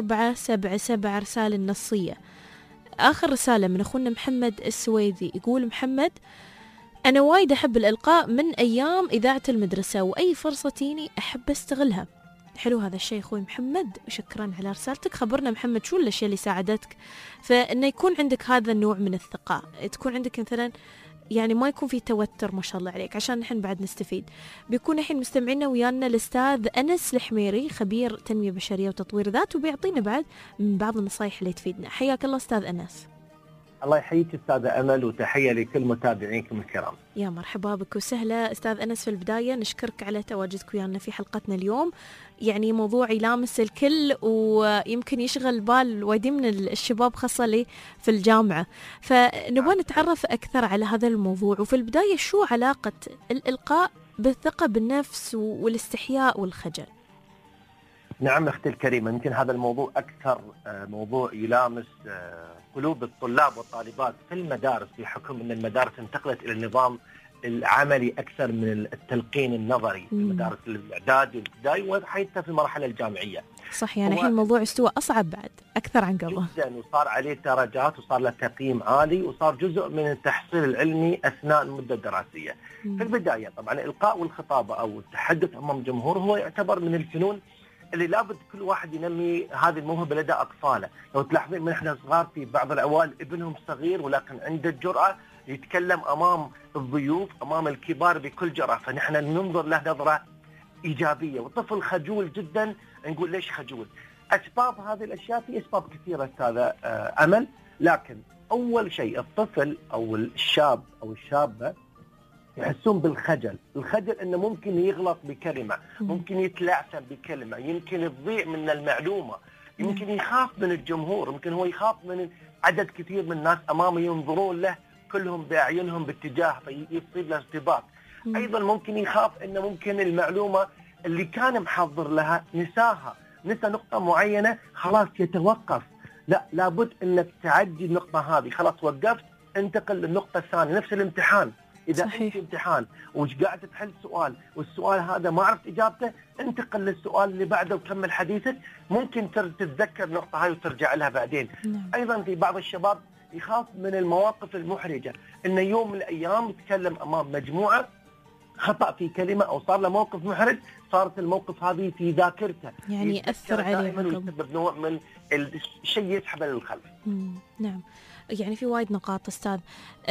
4477 رسالة النصية. آخر رسالة من أخونا محمد السويدي. يقول محمد: أنا وايد أحب الإلقاء من أيام إذاعة المدرسة، وأي فرصة تيني أحب أستغلها. حلو هذا الشيء أخوي محمد، شكرا على رسالتك. خبرنا محمد شو الأشياء اللي ساعدتك فإنه يكون عندك هذا النوع من الثقة، تكون عندك مثلا يعني ما يكون في توتر ما شاء الله عليك، عشان نحن بعد نستفيد. بيكون الحين مستمعينا ويانا الأستاذ أنس الحميري، خبير تنمية بشرية وتطوير ذات، وبيعطينا بعد من بعض النصائح اللي تفيدنا. حياك الله أستاذ أنس. الله يحييك أستاذة أمل، وتحية لكل متابعينكم الكرام. يا مرحبا بك وسهلا أستاذ أنس. في البداية نشكرك على تواجدك ويانا في حلقتنا اليوم، يعني موضوع يلامس الكل ويمكن يشغل بال وايدين من الشباب خاصة لي في الجامعة، فنبغى نتعرف أكثر على هذا الموضوع. وفي البداية شو علاقة الإلقاء بالثقة بالنفس والاستحياء والخجل؟ نعم أختي الكريمة، يمكن هذا الموضوع أكثر موضوع يلامس قلوب الطلاب والطالبات في المدارس، بحكم أن المدارس انتقلت إلى النظام العملي أكثر من التلقين النظري في مدارس الإعدادي والابتدائي وحتى في المرحلة الجامعية. صح، يعني الحين الموضوع استوى أصعب بعد أكثر عن قبل جدا، وصار عليه درجات وصار له تقييم عالي، وصار جزء من التحصيل العلمي أثناء المدة الدراسية. في البداية طبعا الإلقاء والخطابة أو التحدث أمام جمهور هو يعتبر من الفنون اللي لابد كل واحد ينمي هذه الموهبة لدى أطفاله. لو تلاحظين من إحنا صغار في بعض العوائل ابنهم صغير ولكن عنده الجرأة يتكلم أمام الضيوف أمام الكبار بكل جرأة، فنحن ننظر له نظرة إيجابية. والطفل خجول جدا، نقول ليش خجول؟ أسباب هذه الأشياء في أسباب كثيرة أستاذة أمل، لكن أول شيء الطفل أو الشاب أو الشابة يحسون بالخجل. الخجل انه ممكن يغلط بكلمه، ممكن يتلعثم بكلمه، يمكن تضيع من المعلومه، يمكن يخاف من الجمهور، يمكن هو يخاف من عدد كثير من الناس امامه ينظرون له كلهم باعينهم باتجاه فيصيب له ارتباك. ايضا ممكن يخاف انه ممكن المعلومه اللي كان محضر لها نسى نقطه معينه، خلاص يتوقف. لا، لابد انك تعدي النقطه هذه، خلاص وقفت انتقل للنقطه الثانيه. نفس الامتحان، إذا أنت امتحان وش قاعد تحل سؤال والسؤال هذا ما عرفت إجابته، انتقل للسؤال اللي بعده وكمل حديثك، ممكن تتذكر النقطة هاي وترجع لها بعدين. أيضا في بعض الشباب يخاف من المواقف المحرجة، إنه يوم من الأيام يتكلم أمام مجموعة خطأ في كلمة أو صار له موقف محرج، صارت الموقف هذه في ذاكرته، يعني يأثر عليه ويسبب نوع من الشيء يسحبه للخلف. نعم، يعني في وايد نقاط أستاذ.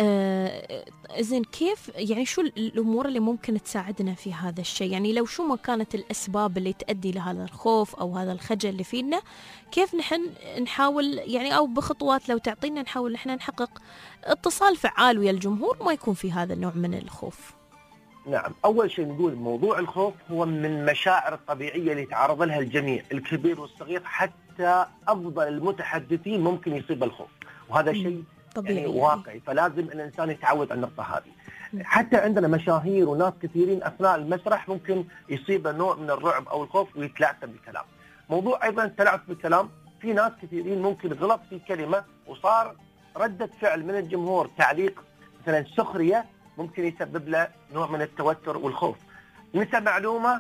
إذن كيف يعني شو الأمور اللي ممكن تساعدنا في هذا الشيء؟ يعني لو شو ما كانت الأسباب اللي تؤدي لهذا الخوف أو هذا الخجل اللي فينا، كيف نحن نحاول يعني أو بخطوات لو تعطينا نحاول نحن نحقق اتصال فعال ويا الجمهور ما يكون في هذا النوع من الخوف؟ نعم، أول شيء نقول موضوع الخوف هو من المشاعر الطبيعية اللي يتعرض لها الجميع، الكبير والصغير، حتى أفضل المتحدثين ممكن يصيب الخوف، وهذا شيء طبيعي يعني واقعي، فلازم الإنسان يتعود على النقطة هذه. حتى عندنا مشاهير وناس كثيرين أثناء المسرح ممكن يصيب نوع من الرعب أو الخوف ويتلعثم بالكلام. موضوع أيضا التلعثم بالكلام، في ناس كثيرين ممكن غلط في كلمة وصار ردة فعل من الجمهور، تعليق مثلا سخرية، ممكن يسبب له نوع من التوتر والخوف. نسى معلومة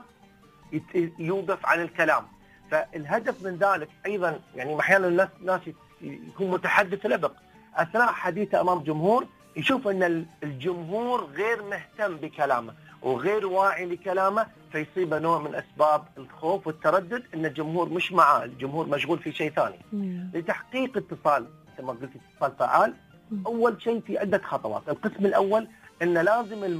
يوقف عن الكلام. فالهدف من ذلك أيضا يعني أحيانا الناس يكون متحدث لبق أثناء حديثه أمام جمهور، يشوف أن الجمهور غير مهتم بكلامه وغير واعي لكلامه، فيصيب نوع من أسباب الخوف والتردد أن الجمهور مش معاه، الجمهور مشغول في شيء ثاني. لتحقيق اتصال كما قلت اتصال فعال، أول شيء في عدة خطوات. القسم الأول أن لازم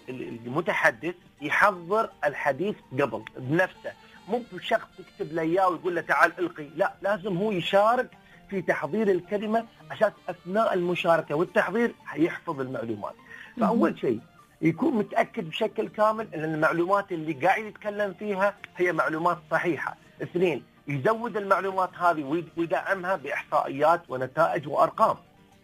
المتحدث يحضر الحديث قبل بنفسه، مو بشخص يكتب له إياه ويقول له تعال ألقي، لا، لازم هو يشارك في تحضير الكلمة عشان أثناء المشاركة والتحضير يحفظ المعلومات. فأول شيء يكون متأكد بشكل كامل أن المعلومات اللي قاعد يتكلم فيها هي معلومات صحيحة. 2، يزود المعلومات هذه ويدعمها بإحصائيات ونتائج وأرقام.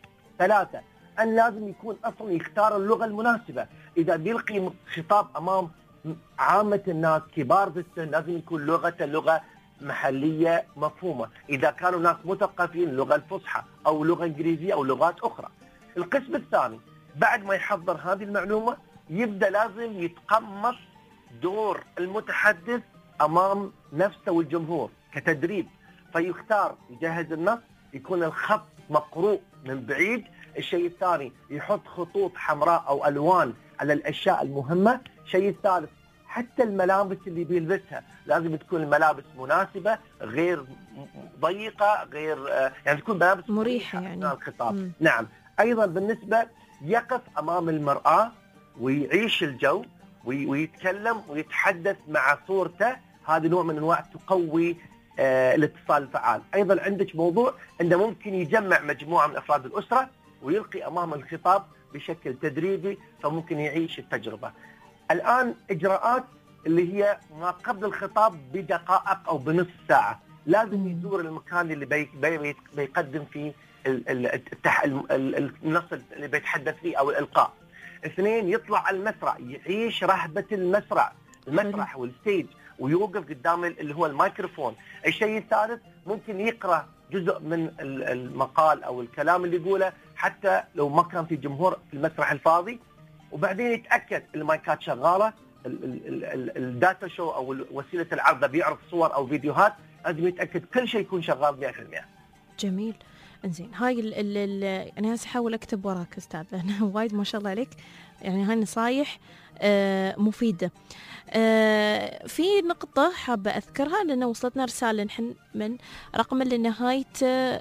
3، أن لازم يكون أصلا يختار اللغة المناسبة. إذا بيلقي خطاب أمام عامة الناس كبار في السن، لازم يكون لغته لغة محلية مفهومة. إذا كانوا ناس مثقفين لغة الفصحى أو لغة إنجليزية أو لغات أخرى. القسم الثاني، بعد ما يحضر هذه المعلومة يبدأ لازم يتقمص دور المتحدث أمام نفسه والجمهور كتدريب، فيختار يجهز النص، يكون الخط مقروء من بعيد. الشيء الثاني يحط خطوط حمراء أو ألوان على الأشياء المهمة. الشيء الثالث حتى الملابس اللي بيلبسها لازم تكون الملابس مناسبة، غير ضيقة، غير يعني تكون ملابس مريحة يعني الخطاب. نعم، أيضا بالنسبة يقف أمام المرآة ويعيش الجو ويتكلم ويتحدث مع صورته، هذا نوع من أنواع تقوي الاتصال الفعال. أيضا عندك موضوع أنه ممكن يجمع مجموعة من أفراد الأسرة ويلقي أمام الخطاب بشكل تدريبي، فممكن يعيش التجربة. الآن إجراءات اللي هي ما قبل الخطاب بدقائق أو بنصف ساعة، لازم يزور المكان اللي بيقدم فيه النص اللي بيتحدث فيه أو الإلقاء. 2، يطلع على المسرح، يعيش رهبة المسرح والستيج، ويوقف قدام اللي هو الميكروفون. الشيء الثالث، ممكن يقرأ جزء من المقال أو الكلام اللي يقوله حتى لو ما كان في جمهور في المسرح الفاضي، وبعدين يتأكد المايكات شغالة، الداتا شو أو وسيلة العرض بيعرض صور أو فيديوهات، لازم يتأكد كل شيء يكون شغال 100%. جميل. انزين، هاي أنا هسه أحاول أكتب وراك أستاذ، أنا وايد ما شاء الله عليك، يعني هاي نصايح مفيدة. في نقطة حابة أذكرها لأن وصلتنا رسالة نحن من رقم اللي نهايته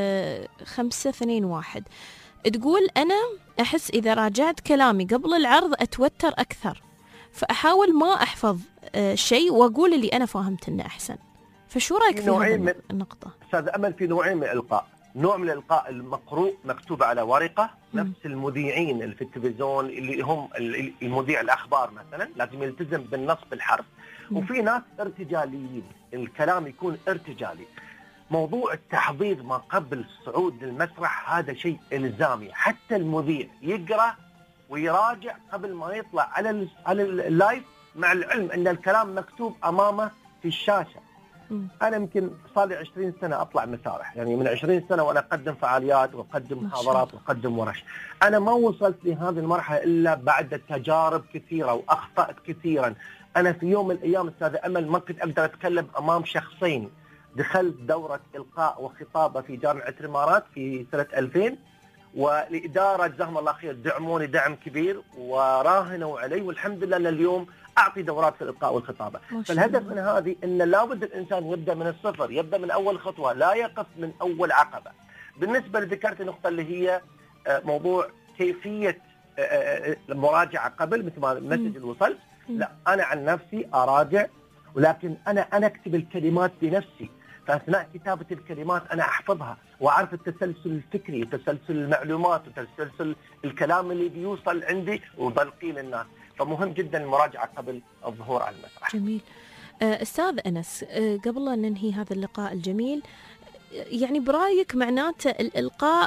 521، تقول أنا أحس إذا راجعت كلامي قبل العرض أتوتر أكثر، فأحاول ما أحفظ شيء وأقول اللي أنا فاهمت إنه أحسن. فشو رأيك في هذه النقطة؟ أستاذ أمل، في نوعين من الإلقاء، نوع من الإلقاء المقروء مكتوب على ورقة، نفس المذيعين اللي في التلفزيون اللي هم المذيع الأخبار مثلا لازم يلتزم بالنص بالحرف، وفي ناس ارتجاليين، الكلام يكون ارتجالي. موضوع التحضير ما قبل الصعود للمسرح هذا شيء إلزامي، حتى المذيع يقرأ ويراجع قبل ما يطلع على اللايف، مع العلم أن الكلام مكتوب أمامه في الشاشة. أنا يمكن صار لي 20 سنة أطلع مسارح، يعني من 20 سنة وأنا أقدم فعاليات وأقدم محاضرات وأقدم ورش. أنا ما وصلت لهذه المرحلة إلا بعد تجارب كثيرة وأخطأت كثيرا. أنا في يوم من الأيام أستاذ أمل ما كنت أقدر أتكلم أمام شخصين. دخلت دورة إلقاء وخطابة في جامعة الإمارات في سنة 2000، والإدارة جزاهم الله خير دعموني دعم كبير وراهنوا علي، والحمد لله اليوم أعطي دورات في الإلقاء والخطابة. فالهدف من هذه أن لابد الإنسان يبدأ من الصفر، يبدأ من أول خطوة، لا يقف من أول عقبة. بالنسبة لذكرت النقطة اللي هي موضوع كيفية المراجعة قبل، مثل ما المسج اللي وصلت، لا أنا عن نفسي أراجع، ولكن أنا أكتب الكلمات بنفسي. فأثناء كتابة الكلمات أنا أحفظها وأعرف التسلسل الفكري وتسلسل المعلومات وتسلسل الكلام اللي بيوصل عندي وبلقيه للناس. فمهم جدا المراجعة قبل الظهور على المسرح. جميل. أستاذ أنس، قبل أن ننهي هذا اللقاء الجميل، يعني برأيك معناته الإلقاء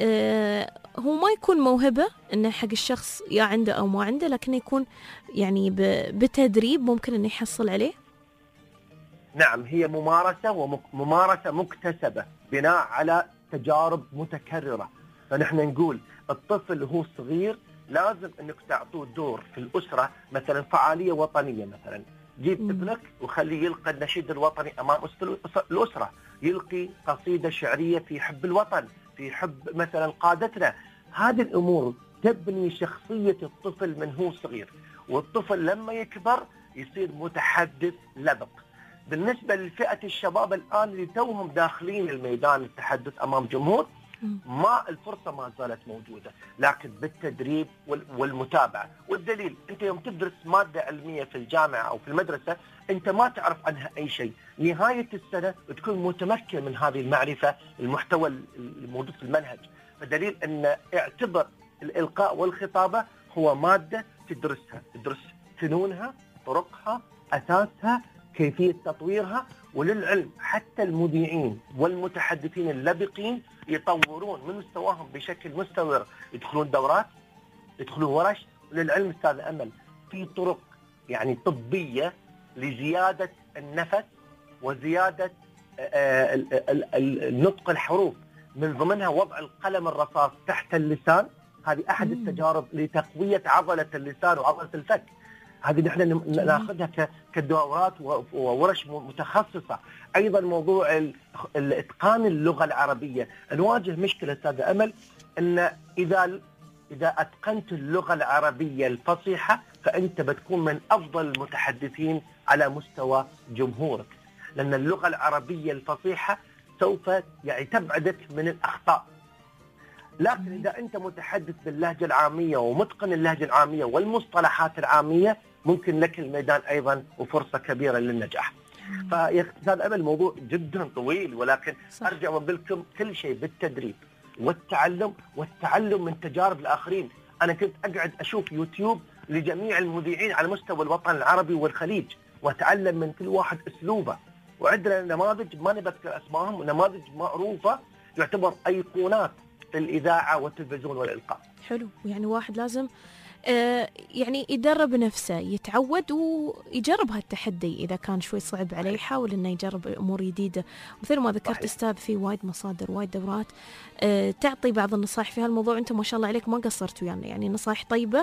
هو ما يكون موهبة إنه حق الشخص يا عنده أو ما عنده، لكن يكون يعني بتدريب ممكن إنه يحصل عليه؟ نعم، هي ممارسة مكتسبة بناء على تجارب متكررة. فنحن نقول الطفل وهو صغير لازم انك تعطوه دور في الأسرة، مثلا فعالية وطنية، مثلا جيب ابنك وخليه يلقي النشيد الوطني أمام الأسرة، يلقي قصيدة شعرية في حب الوطن، في حب مثلا قادتنا. هذه الأمور تبني شخصية الطفل من هو صغير، والطفل لما يكبر يصير متحدث لبق. بالنسبة لفئة الشباب الآن اللي توهم داخلين الميدان التحدث أمام جمهور، ما الفرصة ما زالت موجودة، لكن بالتدريب والمتابعة. والدليل أنت يوم تدرس مادة علمية في الجامعة أو في المدرسة أنت ما تعرف عنها أي شيء، نهاية السنة تكون متمكن من هذه المعرفة، المحتوى الموجود في المنهج. فدليل أن اعتبر الإلقاء والخطابة هو مادة تدرس فنونها، طرقها، أساسها، كيفية تطويرها. وللعلم حتى المذيعين والمتحدثين اللبقين يطورون من مستواهم بشكل مستمر، يدخلون دورات، يدخلون ورش. وللعلم أستاذ أمل في طرق يعني طبية لزيادة النفس وزيادة نطق الحروف، من ضمنها وضع القلم الرصاص تحت اللسان. هذه أحد التجارب لتقوية عضلة اللسان وعضلة الفك. هذه نحن ناخذها كدورات وورش متخصصة. أيضا موضوع إتقان اللغة العربية، نواجه مشكلة أستاذ أمل أن إذا أتقنت اللغة العربية الفصيحة فأنت بتكون من أفضل المتحدثين على مستوى جمهورك، لأن اللغة العربية الفصيحة سوف يعني تبعدك من الأخطاء. لكن إذا أنت متحدث باللهجة العامية ومتقن اللهجة العامية والمصطلحات العامية، ممكن لك الميدان أيضا وفرصة كبيرة للنجاح. فيا أستاذ أمل الموضوع جدا طويل، ولكن أرجع وأقول لكم كل شيء بالتدريب والتعلم من تجارب الآخرين. أنا كنت أقعد أشوف يوتيوب لجميع المذيعين على مستوى الوطن العربي والخليج، وأتعلم من كل واحد أسلوبه. وعندنا نماذج ما نذكر أسمائهم، نماذج معروفة يعتبر أيقونات في الإذاعة والتلفزيون والإلقاء. حلو، يعني واحد لازم يعني يدرب نفسه، يتعود ويجرب هالتحدي. إذا كان شوي صعب عليه يحاول إنه يجرب أمور جديدة. مثل ما ذكرت أستاذ في وايد مصادر، وايد دورات تعطي بعض النصائح في هالموضوع. أنت ما شاء الله عليك ما قصرت ويانا، يعني نصائح طيبة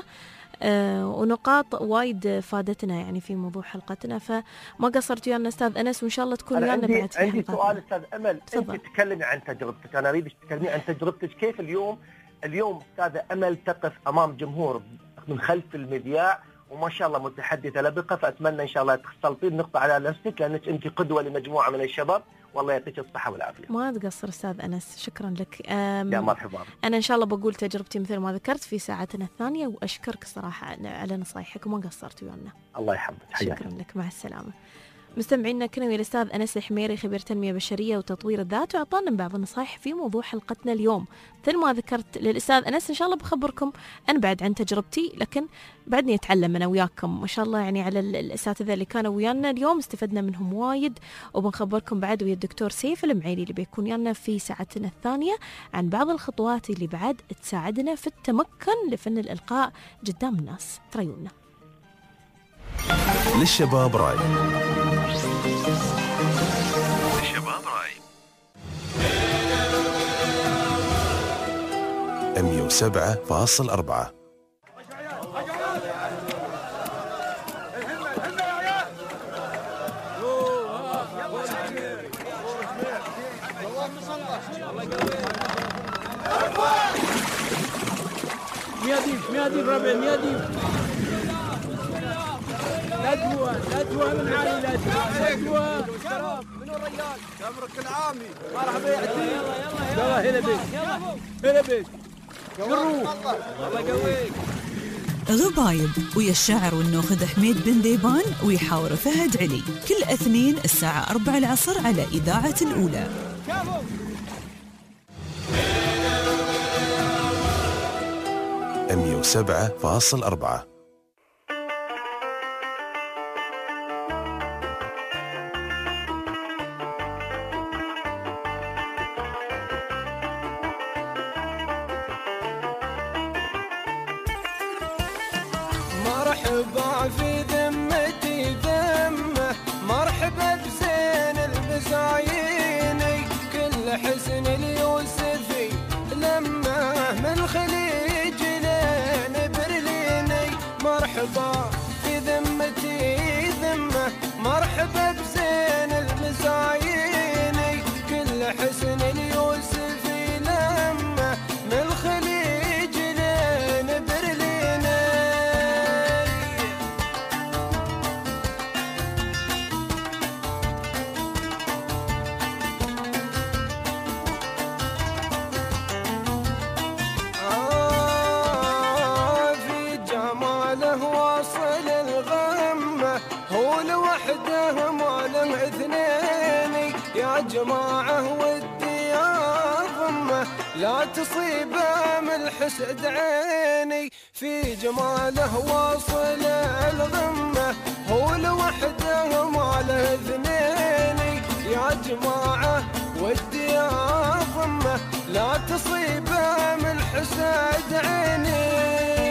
ونقاط وايد فادتنا يعني في موضوع حلقتنا، فما قصرت ويانا أستاذ أنس، وإن شاء الله تكون ويانا بعد في عندي سؤال أستاذ أمل، أنت تكلمي عن تجربتك، أنا أريدك تكلمي عن تجربتك. كيف اليوم أستاذ أمل تقف أمام جمهور من خلف المذياع، وما شاء الله متحدثة لبقة، فأتمنى إن شاء الله تسلطين نقطة على نفسك، لأنك أنت قدوة لمجموعة من الشباب، والله يعطيك الصحة والعافية. ما تقصر أستاذ أنس، شكرا لك. يا مرحبا. أنا إن شاء الله بقول تجربتي مثل ما ذكرت في ساعتنا الثانية، وأشكرك صراحة على نصايحك وما قصرت ويانا. الله يحفظك. شكرا لك، مع السلامة. مستمعينا كنا ويا الأستاذ أنس الحميري، خبير تنمية بشرية وتطوير الذات، وأعطانا بعض النصائح في موضوع حلقتنا اليوم. مثل ما ذكرت للأستاذ أنس إن شاء الله بخبركم أنا بعد عن تجربتي، لكن بعدني أتعلم أنا وياكم ما شاء الله. يعني على الأساتذة اللي كانوا ويانا اليوم استفدنا منهم وايد، وبنخبركم بعد ويا الدكتور سيف المعيلي اللي بيكون ويانا في ساعتنا الثانية عن بعض الخطوات اللي بعد تساعدنا في التمكن لفن الإلقاء قدام الناس. تريونا للشباب راي. 107.4. ميادين ربع ميادين. لا توا من عالي لا توا. منو الرجال؟ عمرك العامي. مرحبا يا عتيق. يلا هلا بيك. هلا بيك. شروف. الله يقويك. غبايب ويا الشاعر والنوخذ حميد بن ذيبان ويحاور فهد علي كل اثنين الساعة 4 العصر على إذاعة الأولى. 107.4. مرحبا في ذمتي ذمه، مرحبا بزين البزايني، كل حسن اليوسفي لمه من الخليج لين برليني. مرحبا في ذمتي ذمه، مرحبا بزين البزايني، كل حسن اليوسفي لمه من الخليج لين برليني. يا جماعة ودي أضمه، لا تصيبه من الحسد عيني، في جماله واصل الغمة، هو لوحده ما له اثنين. يا جماعة ودي أضمه، لا تصيبه من الحسد عيني.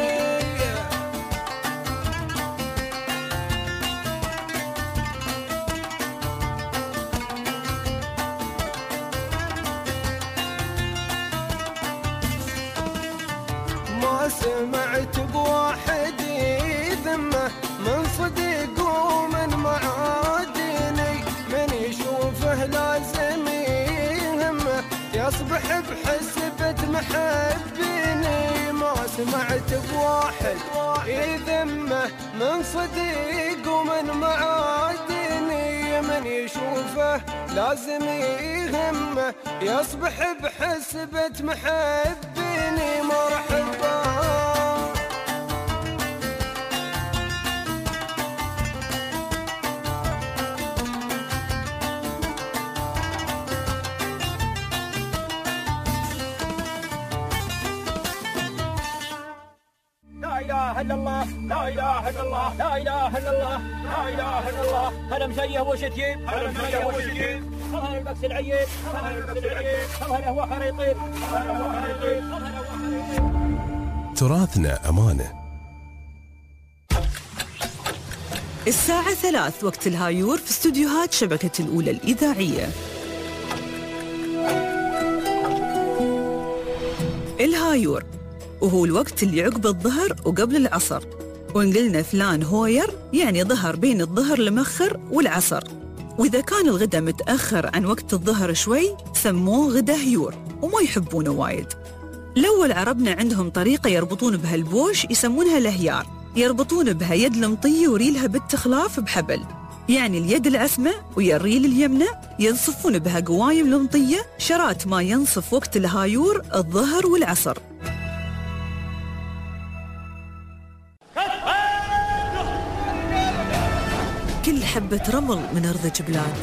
سمعت بواحد يذمه من صديق ومن معادني، من يشوفه لازم يهمه، يصبح بحسبة محبيني. ما سمعت بواحد يذمه من صديق ومن معادني، من يشوفه لازم يهمه، يصبح بحسبة محبيني. مرحبا لا إله إلا الله، لا إله إلا الله، لا إله إلا الله، لا إله إلا الله. هلا مشيه وشتيب، هلا مشيه وشتيب، هلا البكس العيب، هلا البكس العيب، هلا هو خريطين، هلا هو خريطين. تراثنا أمانة. الساعة 3 وقت الهايور في استوديوهات شبكة الأولى الإذاعية. الهايور وهو الوقت اللي عقب الظهر وقبل العصر، وإن قلنا فلان هوير يعني ظهر بين الظهر لمخر والعصر، وإذا كان الغدا متأخر عن وقت الظهر شوي سموه غدا هيور وما يحبونه وايد. الأول عربنا عندهم طريقة يربطون بها البوش يسمونها الهيار، يربطون بها يد المطية وريلها بالتخلاف بحبل، يعني اليد العسمة ويا الريل اليمنى ينصفون بها قوايم المطية شرات ما ينصف وقت الهايور الظهر والعصر. كل حبة رمل من أرض جبلاد.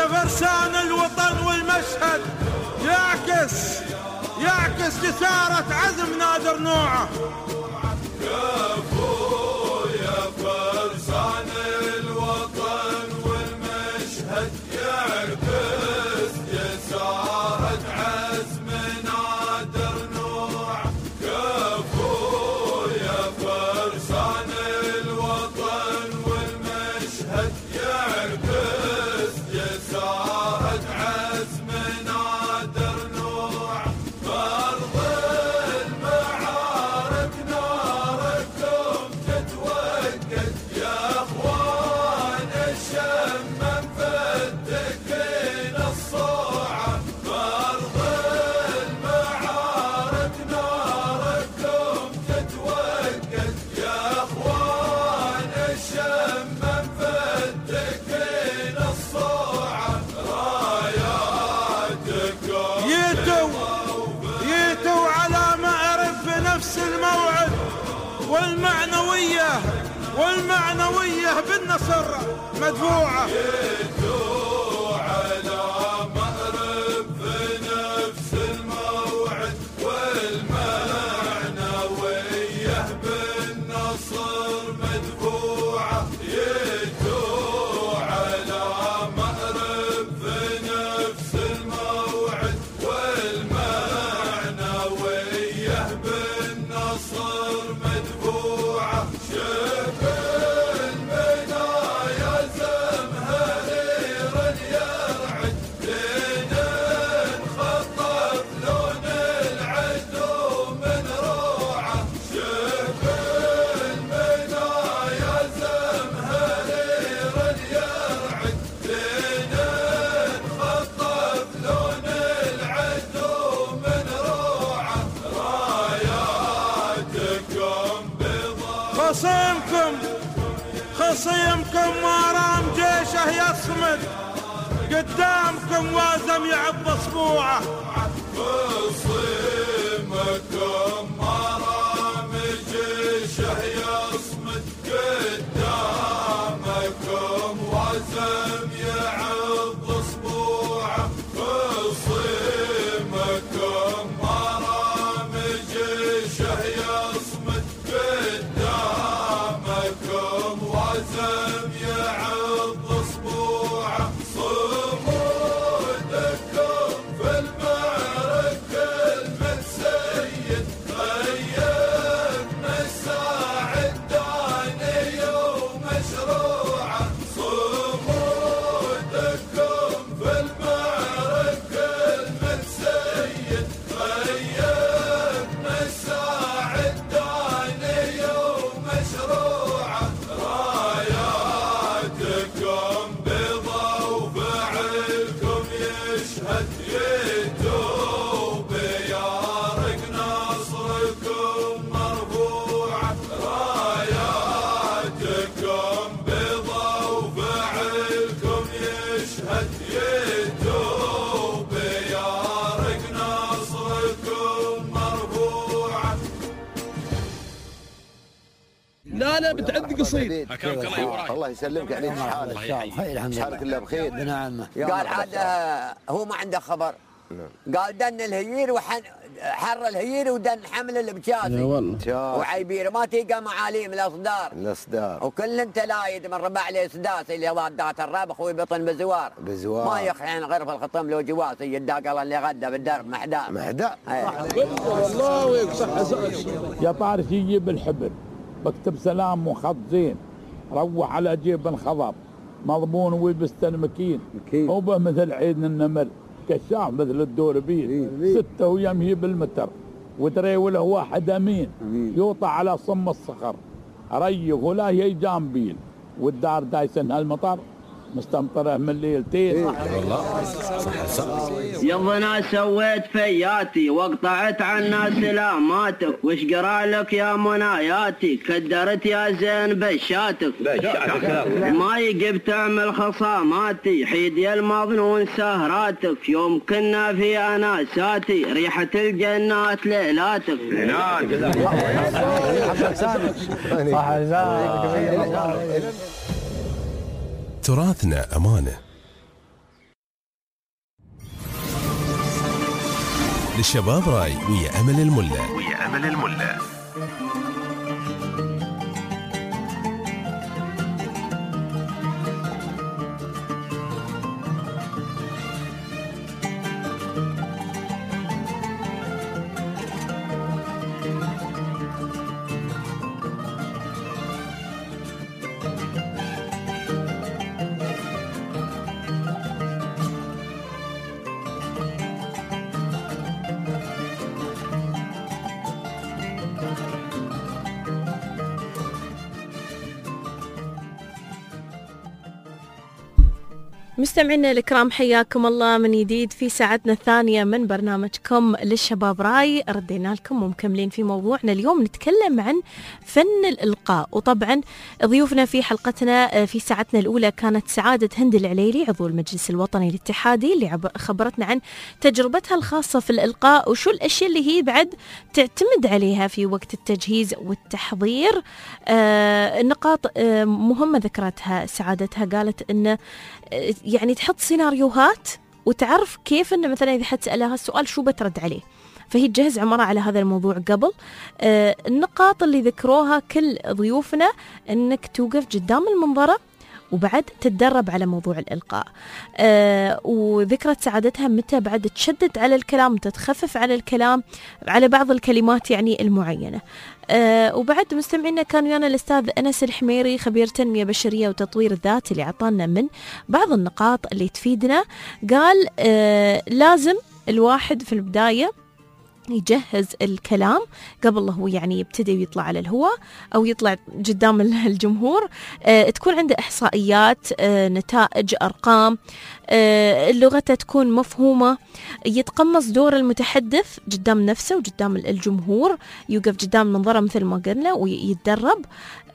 يا فرسان الوطن والمشهد يعكس جسارة عزم نادر نوعه. كفو يا فرسان الوطن والمشهد يعكس جسارة عزم نادر نوعه. كفو يا فرسان الوطن والمشهد يعكس جسارة عزم نادر نوعه. فرض المعارك ناركم تتوقد يا اخوان الشم مفتكين الصوعه. فرض المعارك ناركم تتوقد يا اخوان الشم مفتكين الصوعه. راياتكم ييتوا على مأرب بنفس الموعد والمعنوية بالنصر مدفوعة. ييتوا على مأرب بنفس الموعد والمعنوية بالنصر مدفوعة. ييتوا على مأرب بنفس الموعد والمعنوية بالنصر مدفوعة. شبل المنايا زمهريرا يرعد لنا نخطف لون العدو من روعه. شبل المنايا زمهريرا يرعد لنا نخطف لون العدو من روعه. راياتكم خصيمكم ما رام جيشه يصمد قدامكم وازم يعب اصبوعه. خصيمكم ما رام جيشه يصمد قدامكم وازم يعب اصبوعه. خصيمكم ما رام جيشه يصمد قدامكم وازم يعض اصبوعه. صمودكم في المعرك المتسيد غيب مساع الداني ومشروعه. صمودكم في المعرك المتسيد غيب مساع الداني ومشروعه. راياتكم بيضا وفعلكم يشهد يتوب بيارق نصركم مرفوعه. راياتكم بيضا وفعلكم يشهد يتوب بيارق نصركم مرفوعه. لا بتعد قصيد. الله يسلمك عليك حالك. حالك الله بخير. بنعمه. قال عاد هو ما عنده خبر. قال دن الهيير حر الهيير ودن حمل البجاسي. وعيبير ما تلقى معاليم الاصدار. وكل تلايد من ربع الاسداس اللي ضادات الربخ ويبطن بزوار. ما يخعن غير في الخطم لو جواسي يداق الله اللي غدا بالدرب محدار. والله ويصح يا طارش يجيب الحبل بكتب سلام وخط زين روح على جيب انخضب مضمون ويلبس مكين وبه مثل عين النمل كشاف مثل الدوربين 6 ويمهي بالمتر ودري وله واحد امين يوطى على صم الصخر ريف ولا هي جامبيل والدار دايسن هالمطر مستمطره من ليلتين. والله صح. يظنا سويت فياتي وقطعت عنا سلاماتك وش قرا لك يا مناياتي كدرت يا زين بشاتك ما يجب تعمل خصاماتي حيد يا المظنون سهراتك يوم كنا في اناساتي ريحة الجنات ليلاتك. تراثنا أمانة. للشباب راي ويا أمل الملا. مستمعينا الكرام، حياكم الله من جديد في ساعتنا الثانية من برنامجكم للشباب راي. ردينا لكم ومكملين في موضوعنا اليوم، نتكلم عن فن الإلقاء. وطبعا ضيوفنا في حلقتنا في ساعتنا الأولى كانت سعادة هند العليلي عضو المجلس الوطني الاتحادي، اللي خبرتنا عن تجربتها الخاصة في الإلقاء وشو الأشياء اللي هي بعد تعتمد عليها في وقت التجهيز والتحضير. نقاط مهمة ذكرتها سعادتها، قالت إنه يعني تحط سيناريوهات وتعرف كيف إنه مثلا إذا حد سألها السؤال شو بترد عليه، فهي تجهز عمرها على هذا الموضوع قبل. النقاط اللي ذكروها كل ضيوفنا إنك توقف قدام المنظرة وبعد تتدرب على موضوع الإلقاء. وذكرت سعادتها متى بعد تشدد على الكلام، متى تخفف على الكلام على بعض الكلمات يعني المعينة. وبعد مستمعينا كان ويانا الأستاذ أنس الحميري خبير تنمية بشرية وتطوير الذات، اللي عطانا من بعض النقاط اللي تفيدنا. قال لازم الواحد في البداية يجهز الكلام قبل هو يعني يبتدي ويطلع على الهواء أو يطلع قدام الجمهور. تكون عنده إحصائيات، نتائج، أرقام، لغته تكون مفهومة، يتقمص دور المتحدث قدام نفسه وقدام الجمهور، يوقف قدام منظره مثل ما قلنا ويتدرب.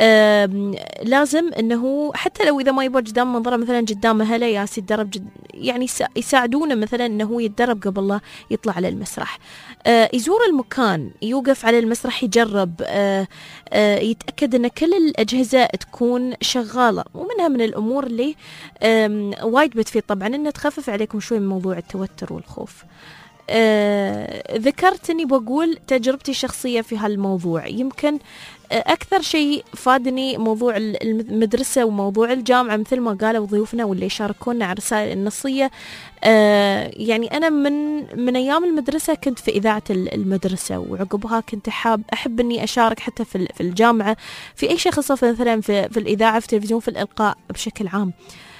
لازم أنه حتى لو إذا ما يبغى قدام منظره مثلا قدام أهله ياس يتدرب يعني يساعدونه مثلا أنه يتدرب قبل لا يطلع على المسرح. يزور المكان، يوقف على المسرح، يجرب، يتأكد أن كل الأجهزة تكون شغالة. ومنها من الأمور اللي وايد بتفيد طبعا أنها تخفف عليكم شوي من موضوع التوتر والخوف. ذكرت أني بقول تجربتي الشخصية في هالموضوع. يمكن أكثر شيء فادني موضوع المدرسة وموضوع الجامعة مثل ما قالوا ضيوفنا واللي شاركونا على الرسائل النصية. يعني أنا من أيام المدرسة كنت في إذاعة المدرسة، وعقبها كنت أحب أني أشارك حتى في الجامعة في أي شيء خاصة مثلا في الإذاعة، في التلفزيون، في الإلقاء بشكل عام.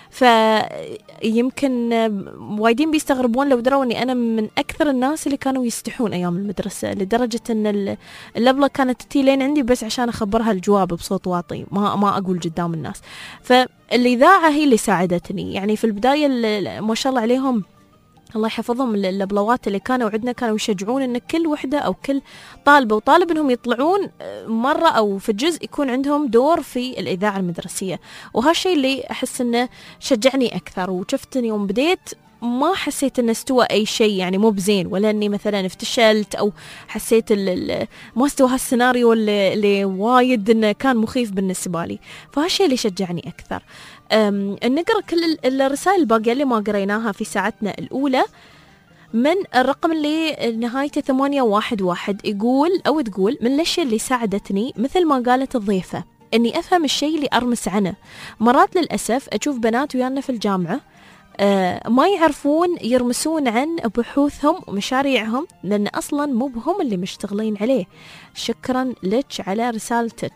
فيمكن وايدين بيستغربون لو دروا أني أنا من أكثر الناس اللي كانوا يستحون أيام المدرسة، لدرجة أن اللبلة كانت تتي لين عندي بس عشان أخبرها الجواب بصوت واطي، ما أقول قدام الناس. فالإذاعة هي اللي ساعدتني. يعني في البداية ما شاء الله عليهم الله يحفظهم اللبلوات اللي كانوا عندنا كانوا يشجعون ان كل وحده او كل طالبه وطالب انهم يطلعون مره او في جزء يكون عندهم دور في الاذاعه المدرسيه. وهالشيء اللي احس انه شجعني اكثر. وشفتني يوم بديت ما حسيت ان استوى اي شيء يعني مو بزين، ولا اني مثلا افتشلت او حسيت ما استوى هالسيناريو اللي وايد انه كان مخيف بالنسبه لي. فهالشيء اللي شجعني اكثر. نقرأ كل الرسائل الباقية اللي ما قريناها في ساعتنا الأولى. من الرقم اللي نهايته 811 تقول من الأشياء اللي ساعدتني مثل ما قالت الضيفة أني أفهم الشيء اللي أرمس عنه. مرات للأسف أشوف بنات ويانا في الجامعة ما يعرفون يرمسون عن بحوثهم ومشاريعهم لأن أصلا مو بهم اللي مشتغلين عليه. شكرا لك على رسالتك.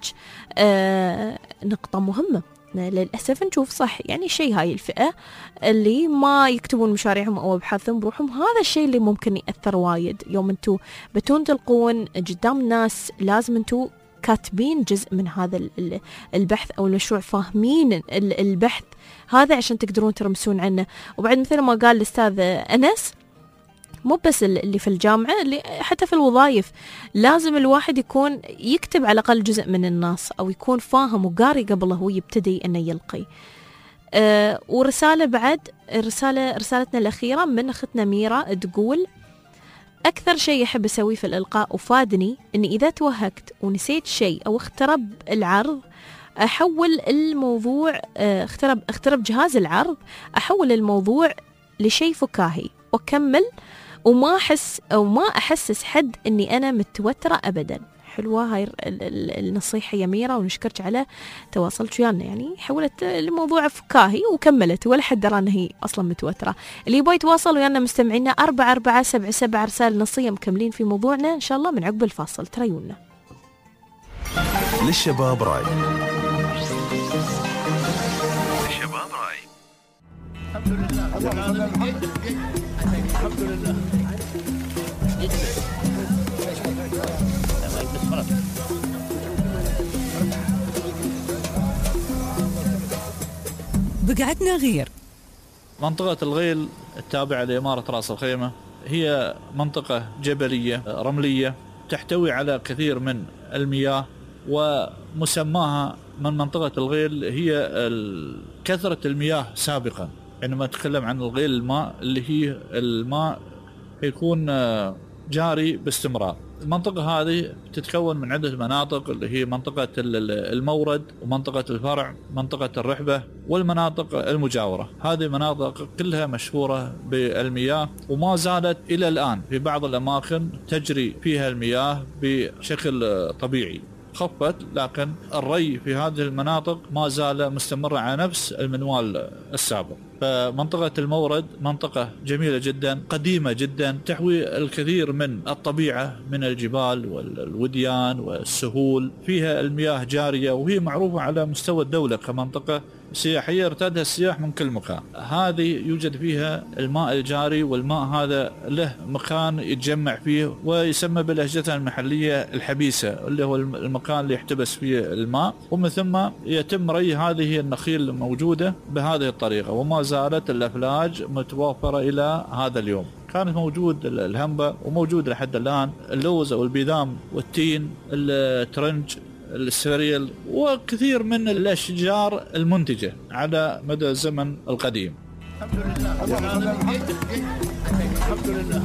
نقطة مهمة للأسف نشوف صح يعني شيء هاي الفئة اللي ما يكتبون مشاريعهم أو أبحاثهم بروحهم، هذا الشيء اللي ممكن يأثر وايد. يوم أنتوا بتون تلقون قدام الناس لازم أنتوا كاتبين جزء من هذا البحث أو المشروع، فاهمين البحث هذا عشان تقدرون ترمسون عنه. وبعد مثل ما قال الأستاذ أنس مو بس اللي في الجامعة، اللي حتى في الوظائف لازم الواحد يكون يكتب على الأقل جزء من النص أو يكون فاهم وقاري قبل هو يبتدي أنه يلقي. ورسالة بعد رسالتنا الأخيرة من أختنا ميرا تقول أكثر شيء أحب أسويه في الإلقاء وفادني أني إذا توهقت ونسيت شيء أو اخترب العرض أحول الموضوع اخترب جهاز العرض، أحول الموضوع لشيء فكاهي وأكمل وما أحس أو ما أحسس حد أني أنا متوترة أبدا. حلوة هاي النصيحة يا ميرا، ونشكرك على تواصلك ويانا، يعني حولت الموضوع فكاهي وكملت ولا حد درى أنها هي أصلا متوترة. اللي يبغى يتواصل ويانا مستمعينا 4477 رسالة نصية مكملين في موضوعنا إن شاء الله من عقب الفاصل. تريونا للشباب راي. الحمد لله الحمد لله. بقعدنا غير. منطقة الغيل التابعة لإمارة رأس الخيمة هي منطقة جبلية رملية تحتوي على كثير من المياه، ومسماها من منطقة الغيل هي كثرة المياه سابقا. عندما نتكلم عن الغيل الماء اللي هي الماء يكون جاري باستمرار. المنطقة هذه تتكون من عدة مناطق اللي هي منطقة المورد ومنطقة الفرع، منطقة الرحبة والمناطق المجاورة. هذه مناطق كلها مشهورة بالمياه، وما زالت إلى الآن في بعض الأماكن تجري فيها المياه بشكل طبيعي. خفت، لكن الري في هذه المناطق ما زال مستمر على نفس المنوال السابق. فمنطقة المورد منطقة جميلة جدا، قديمة جدا، تحوي الكثير من الطبيعة من الجبال والوديان والسهول، فيها المياه جارية، وهي معروفة على مستوى الدولة كمنطقة سياحية ارتادها السياح من كل مكان. هذه يوجد فيها الماء الجاري، والماء هذا له مكان يتجمع فيه ويسمى بلهجتنا المحلية الحبيسة، اللي هو المكان اللي يحتبس فيه الماء، ومن ثم يتم ري هذه النخيل الموجودة بهذه الطريقة. وما زالت الأفلاج متوافرة إلى هذا اليوم. كانت موجود الهنبة وموجود لحد الآن اللوز أو البيدام والتين، الترنج، السريل، وكثير من الأشجار المنتجة على مدى الزمن القديم. الحمد لله الحمد لله.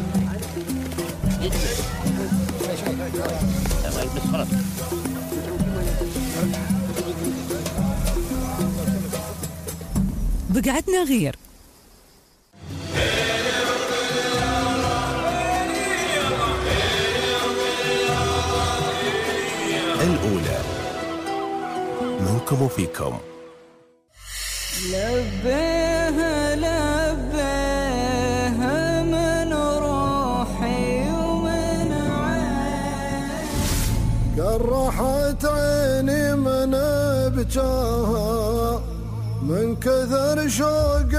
بقعدنا غير. الأولى منكم وفيكم. لبيها لبيها من روحي ومن عيني، قرحت عيني من بجاها من كثر شوق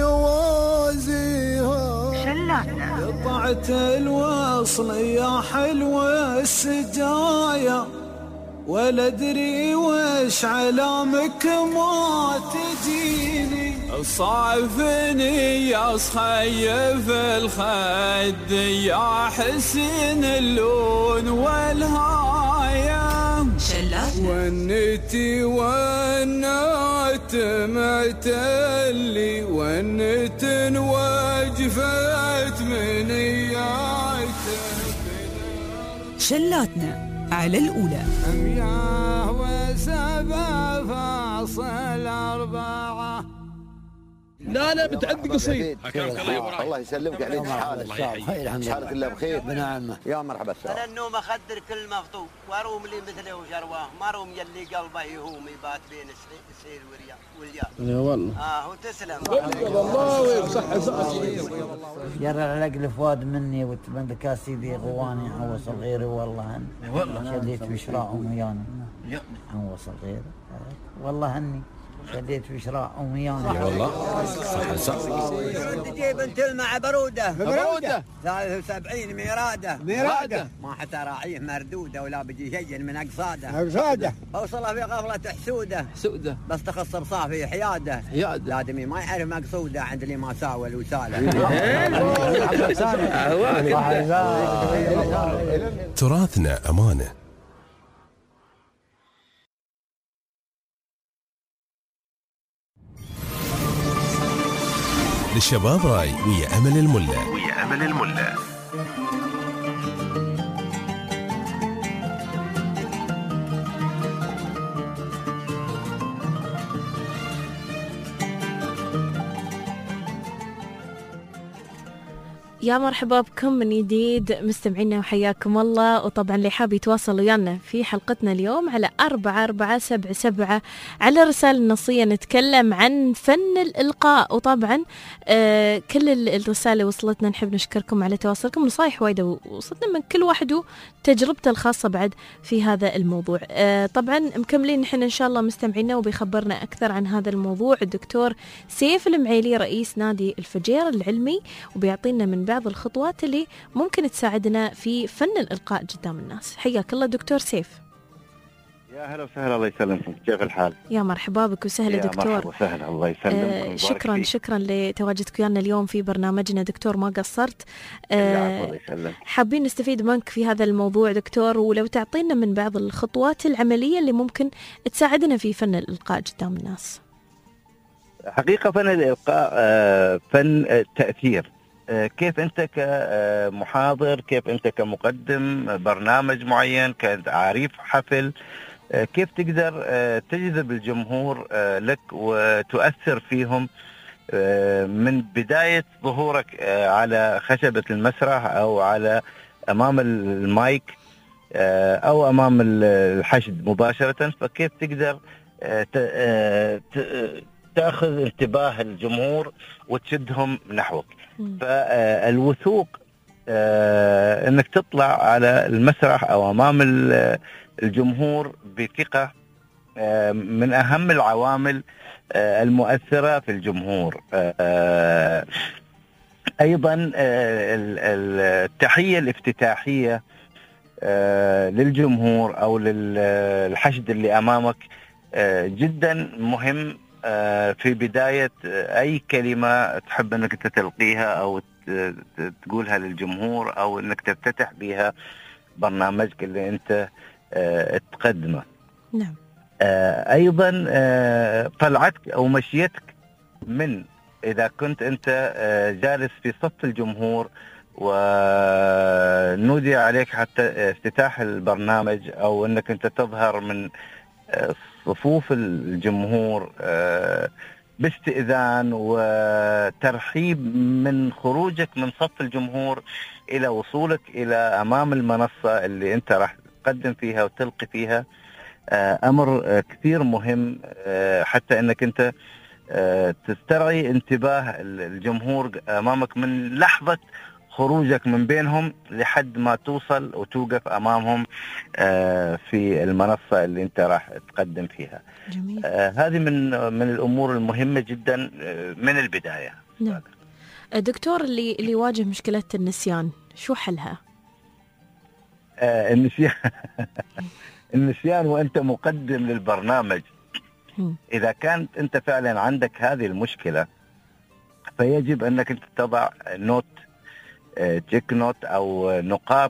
يوازيها. قطعت الوصل يا حلوة السجايا، ولا ادري وش علامك ما تجيني. صعفني يا صخيف الخد يا حسن اللون والهاية، ونتي ونات معتلي ونت وجفت من شلاتنا على الأولى. مياه وسبع فاصل 4. لا بتعدي قصيد. الله يسلمك عليك. حالك الله بخير. بنعمه. يا مرحبا. انا النوم اخدر كل مغطوب واروم لي مثله وشرواه، ما روم يلي قلبه يهوم يبات بين السير والياء. يا والله. وتسلم. الله ويصح صحتك. جرى العقل فؤاد مني وتبندك سيدي غواني عوص الغير والله شديت بشراء ويانا عوص الغير والله هني شديت في شراء أميان. والله صح. تجيب انت مع برودة 73 ميرادة ما حتى راعيه مردودة ولا بيجي شيء من أقصاده أوصله في غفلة حسودة بس تخص بصافي حيادة لادمي ما يعرف مقصودة عند اللي ما ساوى الوسالة. تراثنا أمانة. للشباب راي ويا أمل الملا. يا مرحبا بكم من جديد مستمعينا وحياكم الله. وطبعا اللي حاب يتواصل ويانا في حلقتنا اليوم على 4477 على رسالة النصية نتكلم عن فن الإلقاء. وطبعا كل الرسالة وصلتنا، نحب نشكركم على تواصلكم، نصايح وايدة وصلتنا من كل واحد وتجربته الخاصة بعد في هذا الموضوع. طبعا مكملين نحن إن شاء الله مستمعينا، وبيخبرنا أكثر عن هذا الموضوع الدكتور سيف المعيلي رئيس نادي الفجير العلمي، وبيعطينا من بعض الخطوات اللي ممكن تساعدنا في فن الإلقاء قدام الناس. حياك الله دكتور سيف. يا هلا وسهلا، الله يسلمكم، كيف الحال؟ يا مرحبا بك وسهلا دكتور. مرحبا وسهلا، الله يسلمك. شكرا لتواجدك ويانا اليوم في برنامجنا دكتور، ما قصرت. الله يسلمك. حابين نستفيد منك في هذا الموضوع دكتور، ولو تعطينا من بعض الخطوات العملية اللي ممكن تساعدنا في فن الإلقاء قدام الناس. حقيقة فن الإلقاء فن تأثير. كيف أنت كمحاضر، كيف أنت كمقدم برنامج معين، كعريف حفل، كيف تقدر تجذب الجمهور لك وتؤثر فيهم من بداية ظهورك على خشبة المسرح أو على أمام المايك أو أمام الحشد مباشرة. فكيف تقدر تأخذ انتباه الجمهور وتشدهم نحوك. فالوثوق انك تطلع على المسرح او امام الجمهور بثقة من اهم العوامل المؤثرة في الجمهور. ايضا التحية الافتتاحية للجمهور او للحشد اللي امامك جدا مهم في بداية أي كلمة تحب أنك تلقيها أو تقولها للجمهور أو أنك تفتتح بها برنامجك اللي أنت تقدمه. نعم. أيضا طلعتك أو مشيتك من إذا كنت أنت جالس في صف الجمهور ونودي عليك حتى افتتاح البرنامج أو أنك أنت تظهر من صفوف الجمهور باستئذان وترحيب من خروجك من صف الجمهور إلى وصولك إلى أمام المنصة اللي أنت راح تقدم فيها وتلقي فيها، أمر كثير مهم حتى أنك أنت تسترعي انتباه الجمهور أمامك من لحظة خروجك من بينهم لحد ما توصل وتوقف أمامهم في المنصة اللي أنت راح تقدم فيها. جميل. هذه من الأمور المهمة جدا من البداية. نعم. دكتور، اللي يواجه مشكلة النسيان شو حلها؟ النسيان وأنت مقدم للبرنامج، إذا كانت أنت فعلا عندك هذه المشكلة فيجب أنك أنت تضع نوت، تشيك نوت أو نقاط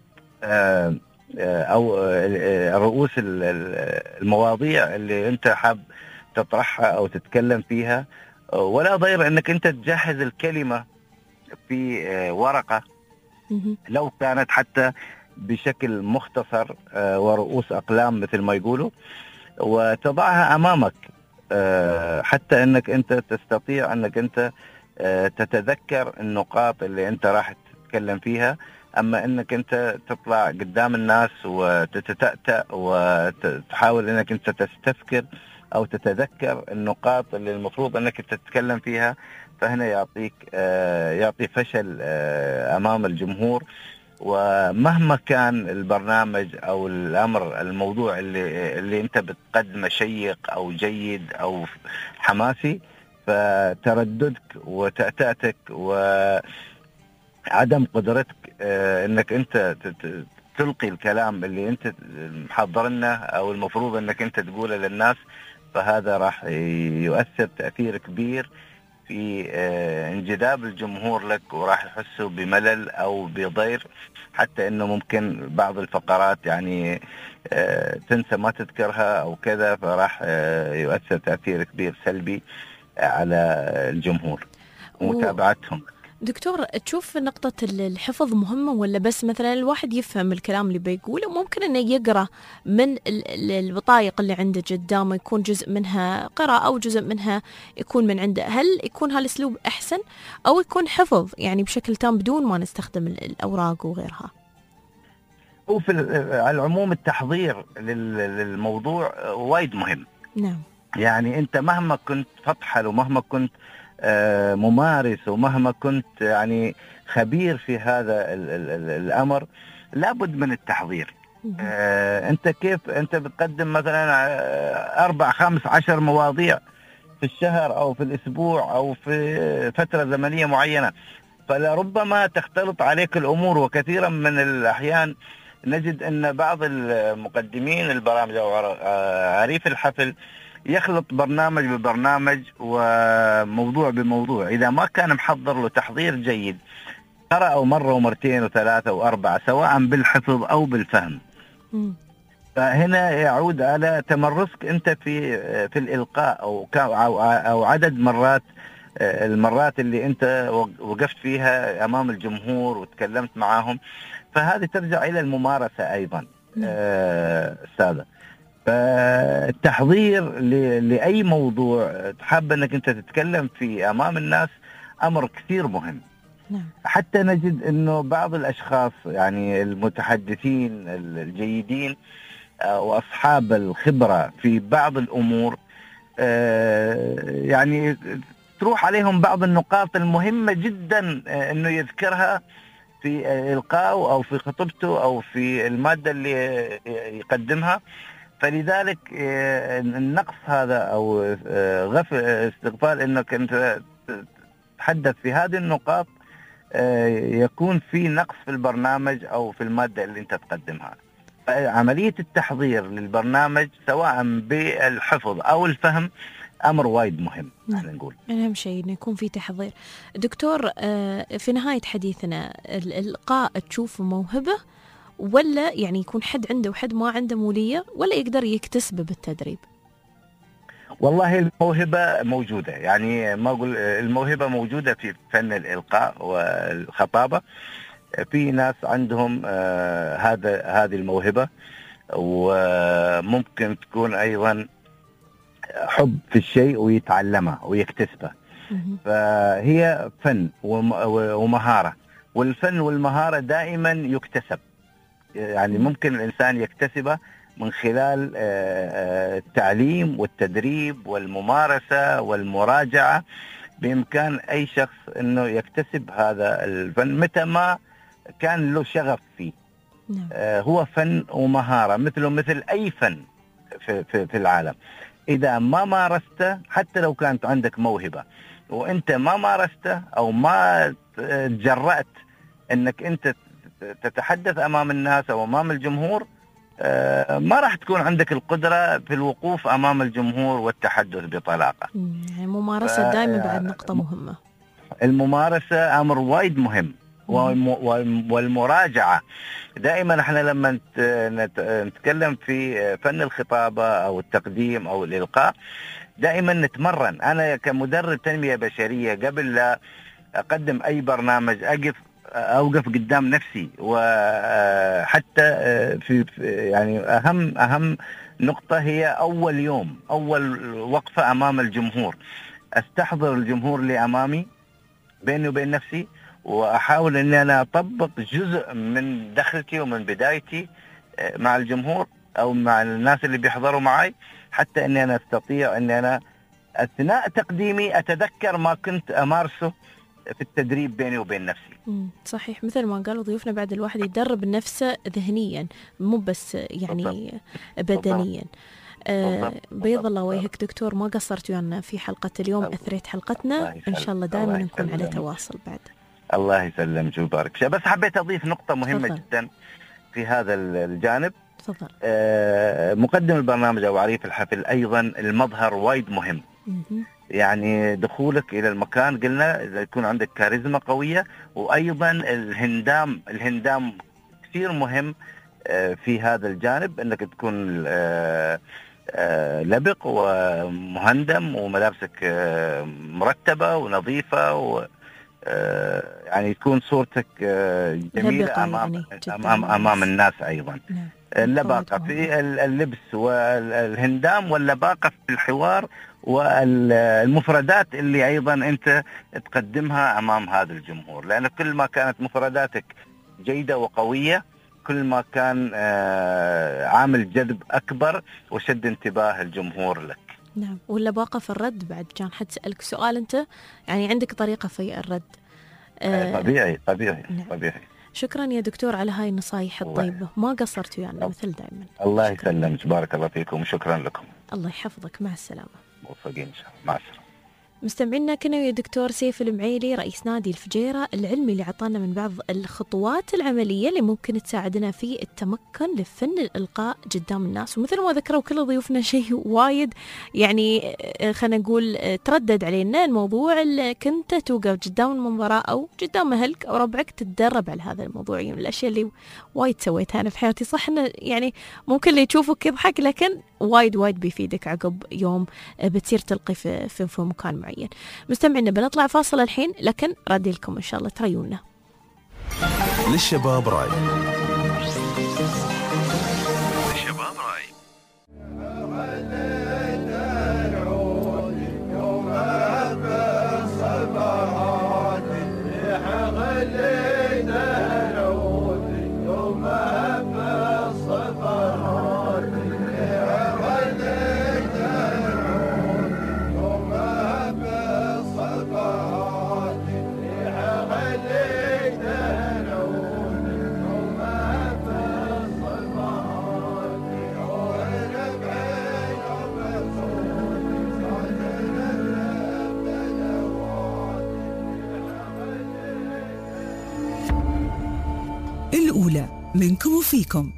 أو رؤوس المواضيع اللي أنت حاب تطرحها أو تتكلم فيها، ولا ضير أنك أنت تجهز الكلمة في ورقة لو كانت حتى بشكل مختصر ورؤوس أقلام مثل ما يقولوا، وتضعها أمامك حتى أنك أنت تستطيع أنك أنت تتذكر النقاط اللي أنت راح تتكلم فيها. أما أنك أنت تطلع قدام الناس وتتأتأ وتحاول أنك أنت تستفكر أو تتذكر النقاط اللي المفروض أنك تتكلم فيها، فهنا يعطي فشل أمام الجمهور. ومهما كان البرنامج أو الأمر الموضوع اللي أنت بتقدمه شيق أو جيد أو حماسي، فترددك وتأتأتك وعدم قدرتك انك انت تلقي الكلام اللي انت محضرنه او المفروض انك انت تقوله للناس، فهذا راح يؤثر تأثير كبير في انجذاب الجمهور لك، وراح يحسوا بملل او بضير، حتى انه ممكن بعض الفقرات يعني تنسى ما تذكرها او كذا، فراح يؤثر تأثير كبير سلبي على الجمهور ومتابعتهم. دكتور، تشوف نقطة الحفظ مهمة ولا بس مثلا الواحد يفهم الكلام اللي بيقوله؟ ممكن انه يقرأ من البطايق اللي عنده قدامه، يكون جزء منها قراءة أو جزء منها يكون من عنده. هل يكون هالأسلوب أحسن أو يكون حفظ يعني بشكل تام بدون ما نستخدم الأوراق وغيرها؟ وفي على العموم التحضير للموضوع وايد مهم. نعم. يعني أنت مهما كنت فطحل ومهما كنت ممارس ومهما كنت يعني خبير في هذا الأمر، لابد من التحضير. أنت كيف أنت بتقدم مثلا 4 5 10 مواضيع في الشهر أو في الأسبوع أو في فترة زمنية معينة، فلربما تختلط عليك الأمور. وكثيرا من الأحيان نجد أن بعض المقدمين البرامج أو عريف الحفل يخلط برنامج ببرنامج وموضوع بموضوع. إذا ما كان محضر له تحضير جيد، قرأه مرة ومرتين وثلاثة وأربعة سواء بالحفظ أو بالفهم، فهنا يعود على تمرسك أنت في الإلقاء أو عدد مرات المرات اللي أنت وقفت فيها أمام الجمهور وتكلمت معهم. فهذه ترجع إلى الممارسة أيضا أستاذة. فالتحضير لأي موضوع تحب أنك أنت تتكلم في أمام الناس أمر كثير مهم. حتى نجد أنه بعض الأشخاص يعني المتحدثين الجيدين وأصحاب الخبرة في بعض الأمور يعني تروح عليهم بعض النقاط المهمة جدا أنه يذكرها في إلقائه أو في خطبته أو في المادة اللي يقدمها. فلذلك النقص هذا أو استغفال أنك أنت تتحدث في هذه النقاط يكون في نقص في البرنامج أو في المادة اللي أنت تقدمها. عملية التحضير للبرنامج سواء بالحفظ أو الفهم أمر وايد مهم. نقول أهم شيء إنه يكون في تحضير. دكتور، في نهاية حديثنا الإلقاء تشوف موهبة ولا يعني يكون حد عنده وحد ما عنده مولية، ولا يقدر يكتسبه بالتدريب؟ والله الموهبة موجودة، يعني ما أقول الموهبة موجودة في فن الإلقاء والخطابة. في ناس عندهم هذه الموهبة، وممكن تكون أيضا حب في الشيء ويتعلمه ويكتسبه. فهي فن ومهارة، والفن والمهارة دائما يكتسب. يعني ممكن الإنسان يكتسبه من خلال التعليم والتدريب والممارسة والمراجعة. بإمكان أي شخص أنه يكتسب هذا الفن متى ما كان له شغف فيه. هو فن ومهارة مثل أي فن في العالم. إذا ما مارسته، حتى لو كانت عندك موهبة وأنت ما مارسته أو ما تجرأت أنك أنت تتحدث أمام الناس أو أمام الجمهور، ما راح تكون عندك القدرة في الوقوف أمام الجمهور والتحدث بطلاقة. يعني الممارسة دائما بعد نقطة مهمة. الممارسة أمر وايد مهم، والمراجعة دائما. احنا لما نتكلم في فن الخطابة أو التقديم أو الإلقاء دائما نتمرن. أنا كمدرب تنمية بشرية قبل لا أقدم أي برنامج أوقف قدام نفسي، وحتى في يعني أهم نقطة هي أول يوم، أول وقفة أمام الجمهور، أستحضر الجمهور اللي أمامي بيني وبين نفسي، وأحاول أني أنا أطبق جزء من دخلتي ومن بدايتي مع الجمهور أو مع الناس اللي بيحضروا معي، حتى أني أنا أستطيع أني أنا أثناء تقديمي أتذكر ما كنت أمارسه في التدريب بيني وبين نفسي. صحيح، مثل ما قالوا ضيوفنا، بعد الواحد يدرب نفسه ذهنيا مو بس يعني بدنيا. بيض الله وجهك دكتور، ما قصرت ويانا في حلقة اليوم، أثريت حلقتنا. إن شاء الله دائما نكون على تواصل بعد. الله يسلمك ويبارك. بس حبيت أضيف نقطة مهمة جدا في هذا الجانب. تفضل. مقدم البرنامج أو عريف الحفل أيضا المظهر وايد مهم. يعني دخولك إلى المكان قلنا إذا يكون عندك كاريزما قوية، وأيضا الهندام كثير مهم في هذا الجانب، أنك تكون لبق ومهندم وملابسك مرتبة ونظيفة يعني تكون صورتك جميلة أمام الناس أيضا. اللباقة في اللبس والهندام، واللباقة في الحوار والمفردات اللي أيضا أنت تقدمها أمام هذا الجمهور، لأن كل ما كانت مفرداتك جيدة وقوية كل ما كان عامل جذب أكبر وشد انتباه الجمهور لك. نعم، واللباقة في الرد بعد. كان حتسألك سؤال، أنت يعني عندك طريقة في الرد. طبيعي. نعم. طبيعي. شكرا يا دكتور على هاي النصايح الطيبة، ما قصرتوا يعني مثل دائما. الله يسلمك، بارك الله فيكم وشكرا لكم. الله يحفظك، مع السلامة. موفقين إن شاء الله، مع السلامة. مستمعينا كنا ويا دكتور سيف المعيلي رئيس نادي الفجيرة العلمي اللي عطانا من بعض الخطوات العملية اللي ممكن تساعدنا في التمكن لفن الإلقاء قدام الناس. ومثل ما ذكروا كل ضيوفنا شيء وايد يعني خلينا نقول تردد علينا الموضوع اللي كنت توقف قدام المنظرة أو قدام أهلك أو ربعك تتدرب على هذا الموضوع. يعني الأشياء اللي وايد سويتها أنا في حياتي، صح إنه يعني ممكن اللي يشوفك يضحك، لكن وايد بيفيدك عقب يوم بتصير تلقي في مكان معين. مستمعينا بنطلع فاصل الحين، لكن ردي لكم إن شاء الله تريونا. للشباب راي. الأولى منكم وفيكم.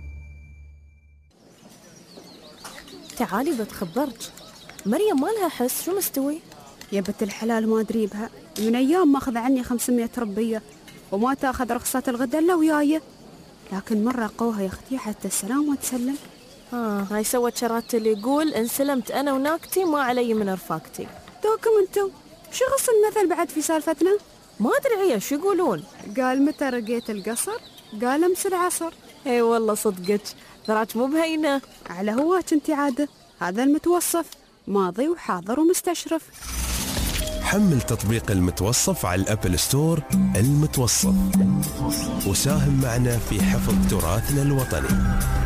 تعالي بتخبرك، مريم ما لها حس، شو مستوي؟ يا بنت الحلال ما أدري بها، من أيام ما أخذ عني 500 ربية وما تأخذ رخصة الغدا إلا وياي، لكن مرة قوها يا أختي حتى السلام وتسلم. هاي سوت شرات اللي يقول إن سلمت أنا وناكتي ما علي من رفاقتي. دوكم انتم شو غص المثل بعد في سالفتنا؟ ما أدري هي شو يقولون. قال متى رقيت القصر؟ قال امس العصر. اي والله صدقك، تراك مو بهينه. على هواك انت عاده، هذا المتوصف ماضي وحاضر ومستشرف. حمل تطبيق المتوصف على الأبل ستور. المتوصف، وساهم معنا في حفظ تراثنا الوطني.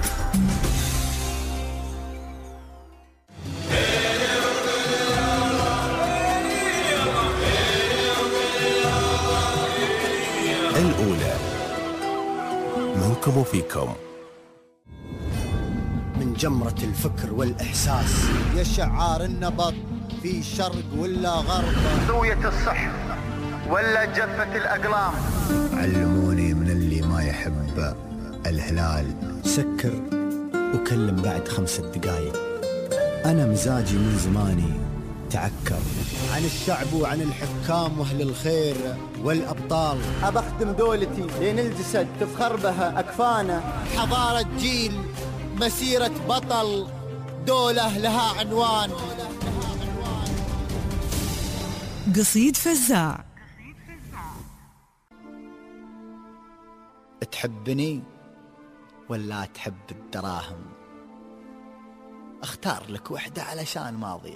الأولى منكم وفيكم. من جمرة الفكر والإحساس يا شعار النبض، في شرق ولا غرب، زوية الصح ولا جفة الأقلام. علموني من اللي ما يحب الهلال سكر وكلم بعد 5 دقايق. أنا مزاجي من زماني تعكر عن الشعب وعن الحكام واهل الخير والأبطال. أبخدم دولتي لين الجسد تفخر بها أكفانا. حضارة جيل، مسيرة بطل، دولة لها عنوان. قصيد فزاع. تحبني ولا تحب الدراهم؟ اختار لك وحدة علشان ما اضيع.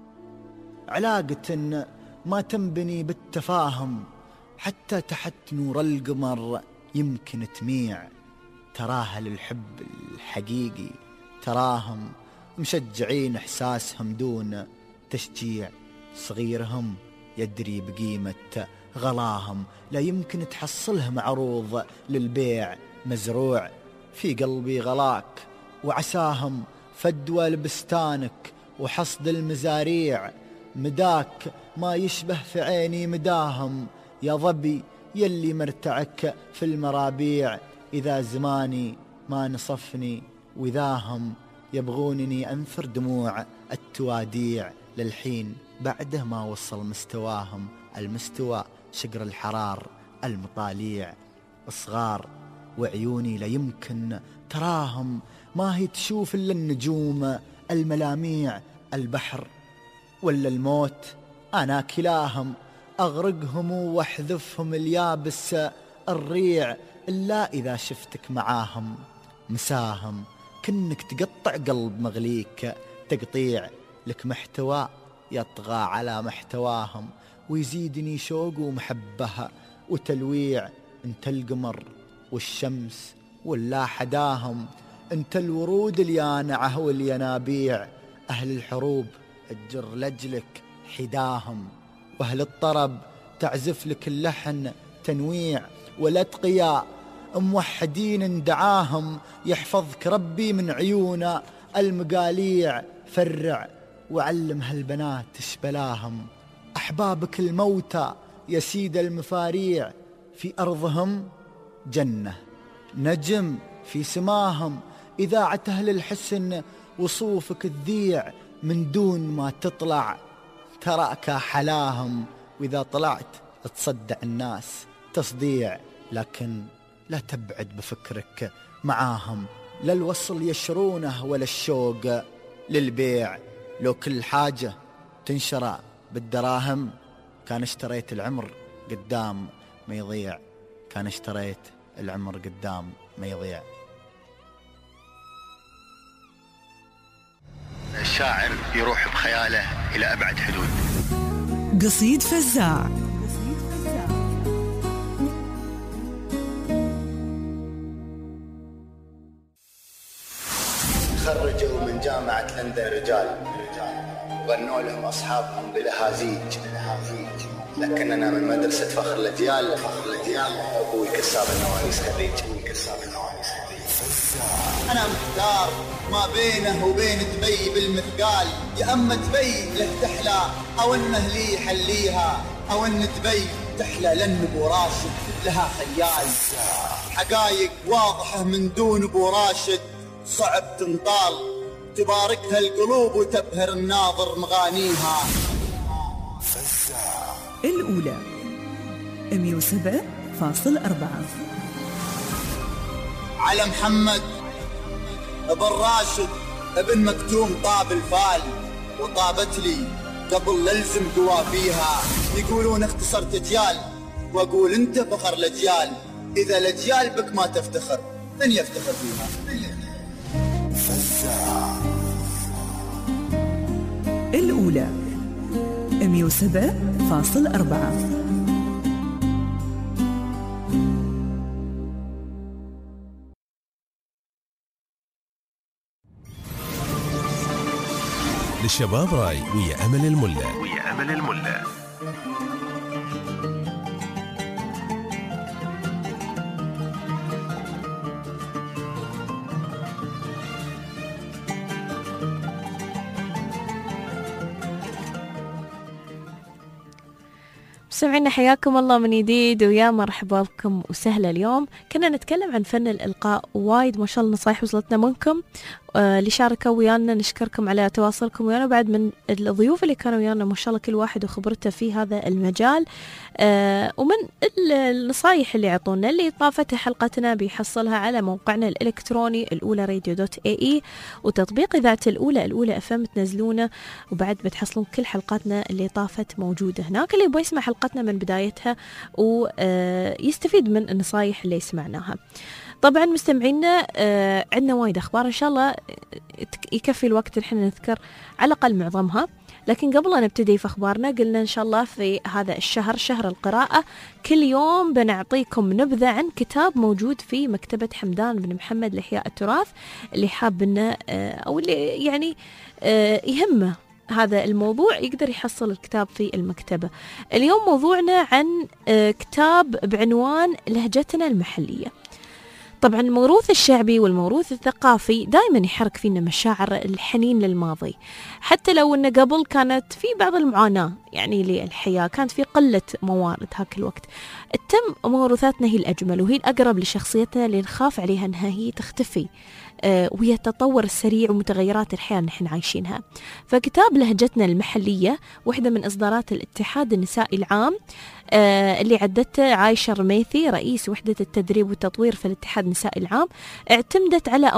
علاقة ما تنبني بالتفاهم، حتى تحت نور القمر يمكن تميع. تراها للحب الحقيقي، تراهم مشجعين احساسهم دون تشجيع. صغيرهم يدري بقيمة غلاهم، لا يمكن تحصلهم عروض للبيع. مزروع في قلبي غلاك، وعساهم فدوى لبستانك وحصد المزاريع. مداك ما يشبه في عيني مداهم، يا ظبي يلي مرتعك في المرابيع. إذا زماني ما نصفني وذاهم، يبغونني أنثر دموع التواديع. للحين بعده ما وصل مستواهم، المستوى شقر الحرار المطاليع. صغار وعيوني لا يمكن تراهم، ما هي تشوف إلا النجوم الملاميع. البحر ولا الموت أنا كلاهم، أغرقهم واحذفهم اليابس الريع، إلا إذا شفتك معاهم مساهم كنك تقطع قلب مغليك تقطيع، لك محتوى يطغى على محتواهم ويزيدني شوق ومحبة وتلويع. انت القمر والشمس ولا حداهم، انت الورود اليانعة والينابيع، أهل الحروب تجر لجلك حداهم، وأهل الطرب تعزف لك اللحن تنويع، والأتقياء موحدين دعاهم، يحفظك ربي من عيون المقاليع. فرع وعلم هالبنات اشبلاهم، أحبابك الموتى يا سيد المفاريع، في أرضهم جنة نجم في سماهم، إذاعة أهل الحسن وصوفك تذيع من دون ما تطلع تراك حلاهم، وإذا طلعت تصدع الناس تصديع، لكن لا تبعد بفكرك معاهم، لا الوصل يشرونه ولا الشوق للبيع. لو كل حاجة تنشرى بالدراهم كان اشتريت العمر قدام ما يضيع، كان اشتريت العمر قدام ما يضيع. الشاعر يروح بخياله إلى أبعد حدود. قصيد فزاع. خرجوا من جامعة لندن رجال غنوا لهم أصحابهم بلهازيج، لكننا من مدرسة فخر الأجيال، أبوي كساب النواريس خريج. أنا محتار ما بينه وبين دبي بالمثقال، يا أما دبي له تحلى أو أنه لي حليها، أو أن دبي تحلى لأن أبو راشد لها خيال. حقايق واضحة من دون أبو راشد صعب تنطال، تباركها القلوب وتبهر الناظر مغانيها. الأولى 107.4 على محمد ابن راشد ابن مكتوم طاب الفال، وطابت لي قبل للزم قوافيها. يقولون اختصرت اجيال واقول انت فخر الاجيال، اذا الاجيال بك ما تفتخر من يفتخر فيها؟ الأولى 107.4 للشباب راي ويا أمل الملا. سمعنا حياكم الله من جديد ويا مرحبا بكم وسهلا. اليوم كنا نتكلم عن فن الإلقاء، وايد ما شاء الله نصايح وصلتنا منكم اللي شاركوا ويانا، نشكركم على تواصلكم ويانا، بعد من الضيوف اللي كانوا ويانا ما شاء الله كل واحد وخبرته في هذا المجال، ومن النصايح اللي عطونا. اللي طافتها حلقتنا بيحصلها على موقعنا الإلكتروني الأولى radio.ae، وتطبيق إذاعة الأولى FM تنزلونه، وبعد بتحصلون كل حلقاتنا اللي طافت موجودة هناك. اللي يبغى يسمع حلقتنا من بدايتها ويستفيد من النصايح اللي سمعناها. طبعا مستمعينا عندنا وايد أخبار إن شاء الله يكفي الوقت الحين نذكر على الأقل معظمها، لكن قبل أن نبتدي في أخبارنا قلنا إن شاء الله في هذا الشهر، شهر القراءة، كل يوم بنعطيكم نبذة عن كتاب موجود في مكتبة حمدان بن محمد لإحياء التراث. اللي حاب إنه أو اللي يعني يهمه هذا الموضوع يقدر يحصل الكتاب في المكتبة. اليوم موضوعنا عن كتاب بعنوان لهجتنا المحلية. طبعا الموروث الشعبي والموروث الثقافي دائما يحرك فينا مشاعر الحنين للماضي، حتى لو أن قبل كانت في بعض المعاناة يعني للحياة، كانت في قلة موارد هاك الوقت. التم موروثاتنا هي الأجمل وهي الأقرب لشخصيتنا اللي نخاف عليها أنها هي تختفي وهي التطور السريع ومتغيرات الحياة اللي نحن عايشينها. فكتاب لهجتنا المحلية واحدة من إصدارات الاتحاد النسائي العام اللي عدته عايشة رميثي رئيس وحدة التدريب والتطوير في الاتحاد النسائي العام، اعتمدت على أمها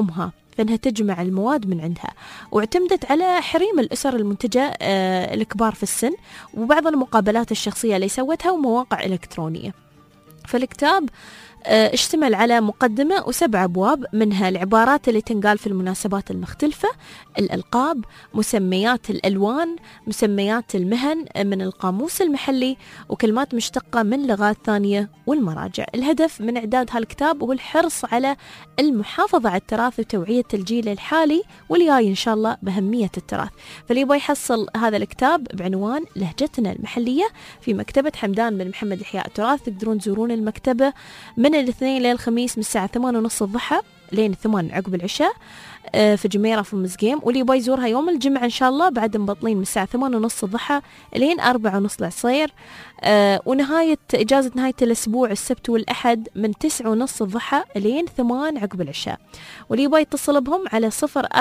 فإنها تجمع المواد من عندها، واعتمدت على حريم الأسر المنتجة الكبار في السن، وبعض المقابلات الشخصية اللي سوتها ومواقع إلكترونية. فالكتاب اشتمل على مقدمة و7 أبواب، منها العبارات اللي تنقال في المناسبات المختلفة، الألقاب، مسميات الألوان، مسميات المهن من القاموس المحلي، وكلمات مشتقة من لغات ثانية والمراجع. الهدف من إعداد هالكتاب هو الحرص على المحافظة على التراث وتوعية الجيل الحالي والجاي إن شاء الله بأهمية التراث. فاللي يبغى يحصل هذا الكتاب بعنوان لهجتنا المحلية في مكتبة حمدان بن محمد إحياء التراث، تقدرون تزورون المكتبة من الاثنين للخميس من الساعة 8:30 الضحى لين 8 عقب العشاء في جميرة في مزقيم. واللي يبغى يزورها يوم الجمعة إن شاء الله بعد مبطلين من الساعة 8:30 الضحى لين 4:30 العصير. إجازة نهاية الأسبوع السبت والأحد من 9:30 الضحى لين 8 عقب العشاء. واللي يبغى يتصل بهم على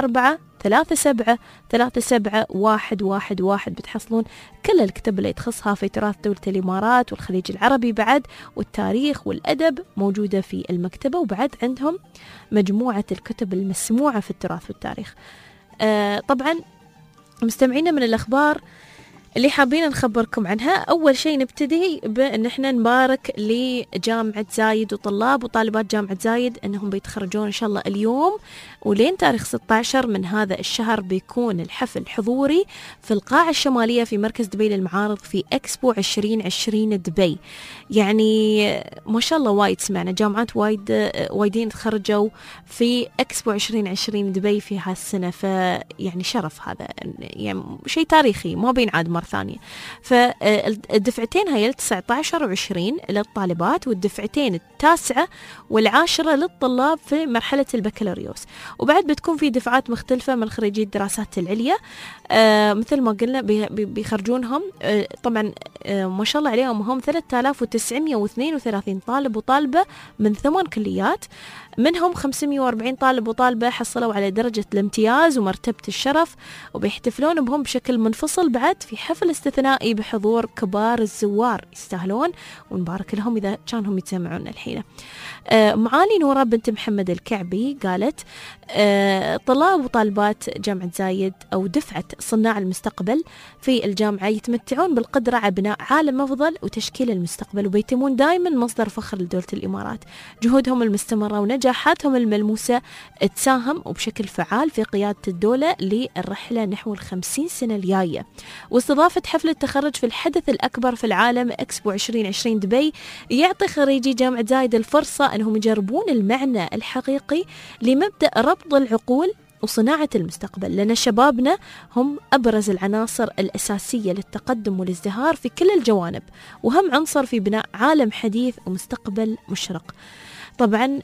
0437 بتحصلون كل الكتب اللي تخصها في تراث دولة الإمارات والخليج العربي بعد، والتاريخ والأدب موجودة في المكتبة، وبعد عندهم مجموعة الكتب المسموعة في التراث والتاريخ. طبعا مستمعينا من الأخبار اللي حابين نخبركم عنها، أول شيء نبتدي بأن احنا نبارك لجامعة زايد وطلاب وطالبات جامعة زايد أنهم بيتخرجون إن شاء الله اليوم، ولين تاريخ 16 من هذا الشهر بيكون الحفل حضوري في القاعة الشمالية في مركز دبي للمعارض في إكسبو 2020 دبي. يعني ما شاء الله وايد سمعنا جامعات وايدين تخرجوا في إكسبو 2020 دبي في هالسنة، فيعني شرف هذا، يعني شيء تاريخي ما بينعاد مرة ثانية. فالدفعتين هاي 19 و20 للطالبات، والدفعتين التاسعة والعاشرة للطلاب في مرحلة البكالوريوس. وبعد بتكون في دفعات مختلفة من خريجي الدراسات العليا مثل ما قلنا بيخرجونهم طبعا ما شاء الله عليهم هم 3932 طالب وطالبة من 8 كليات، منهم 540 طالب وطالبة حصلوا على درجة الامتياز ومرتبة الشرف، وبيحتفلون بهم بشكل منفصل بعد في حفل استثنائي بحضور كبار الزوار يستاهلون، ونبارك لهم إذا كانهم يتسمعون الحين. معالي نورة بنت محمد الكعبي قالت طلاب وطالبات جامعة زايد أو دفعة صناع المستقبل في الجامعة يتمتعون بالقدرة على بناء عالم أفضل وتشكيل المستقبل، وبيتمون دائما مصدر فخر لدولة الإمارات. جهودهم المستمرة ونجاحاتهم الملموسة تساهم وبشكل فعال في قيادة الدولة للرحلة نحو 50 سنة الجاية. واستضافة حفل التخرج في الحدث الأكبر في العالم إكسبو 2020 دبي يعطي خريجي جامعة زايد الفرصة أنهم يجربون المعنى الحقيقي لمبدأ ربط العقول وصناعة المستقبل، لأن شبابنا هم أبرز العناصر الأساسية للتقدم والازدهار في كل الجوانب، وهم عنصر في بناء عالم حديث ومستقبل مشرق. طبعا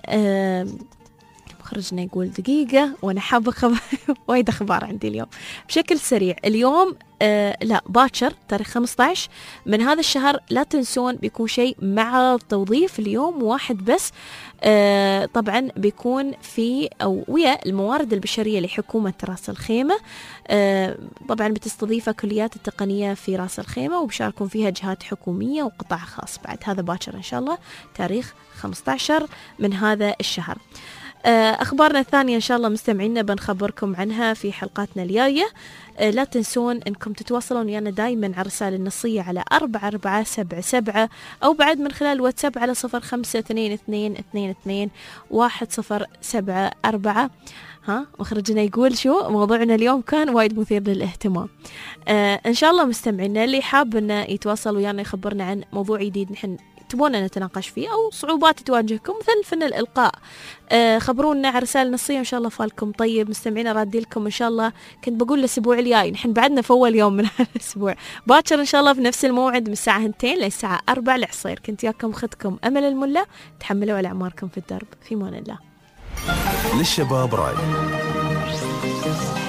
مخرجنا يقول دقيقة وأنا حابة وايد أخبار عندي اليوم بشكل سريع. اليوم لا باكر تاريخ 15 من هذا الشهر لا تنسون بيكون شيء مع توظيف اليوم واحد بس، طبعا بيكون في أو ويا الموارد البشرية لحكومة راس الخيمة. طبعا بتستضيفها كليات التقنية في راس الخيمة، وبشاركون فيها جهات حكومية وقطاع خاص. بعد هذا باكر إن شاء الله تاريخ 15 من هذا الشهر. أخبارنا الثانية إن شاء الله مستمعينا بنخبركم عنها في حلقاتنا الجاية. لا تنسون أنكم تتواصلون ويانا دايما على الرسائل النصية على 4477 أو بعد من خلال واتساب على 0522221074. مخرجنا يقول شو موضوعنا اليوم كان وايد مثير للاهتمام. إن شاء الله مستمعينا اللي حاب أنه يتواصل ويانا يخبرنا عن موضوع جديد نحن تبوننا نتناقش فيه أو صعوبات تواجهكم مثل فن الإلقاء، خبرونا على رسالة نصية. إن شاء الله فالكم طيب مستمعين رادي لكم إن شاء الله. كنت بقول الأسبوع الجاي نحن بعدنا في أول يوم من هذا الأسبوع باكر إن شاء الله في نفس الموعد من الساعة 2 للساعة 4 العصير. كنت ياكم أختكم أمل الملا، تحملوا على أعماركم في الدرب. في مان الله. للشباب راي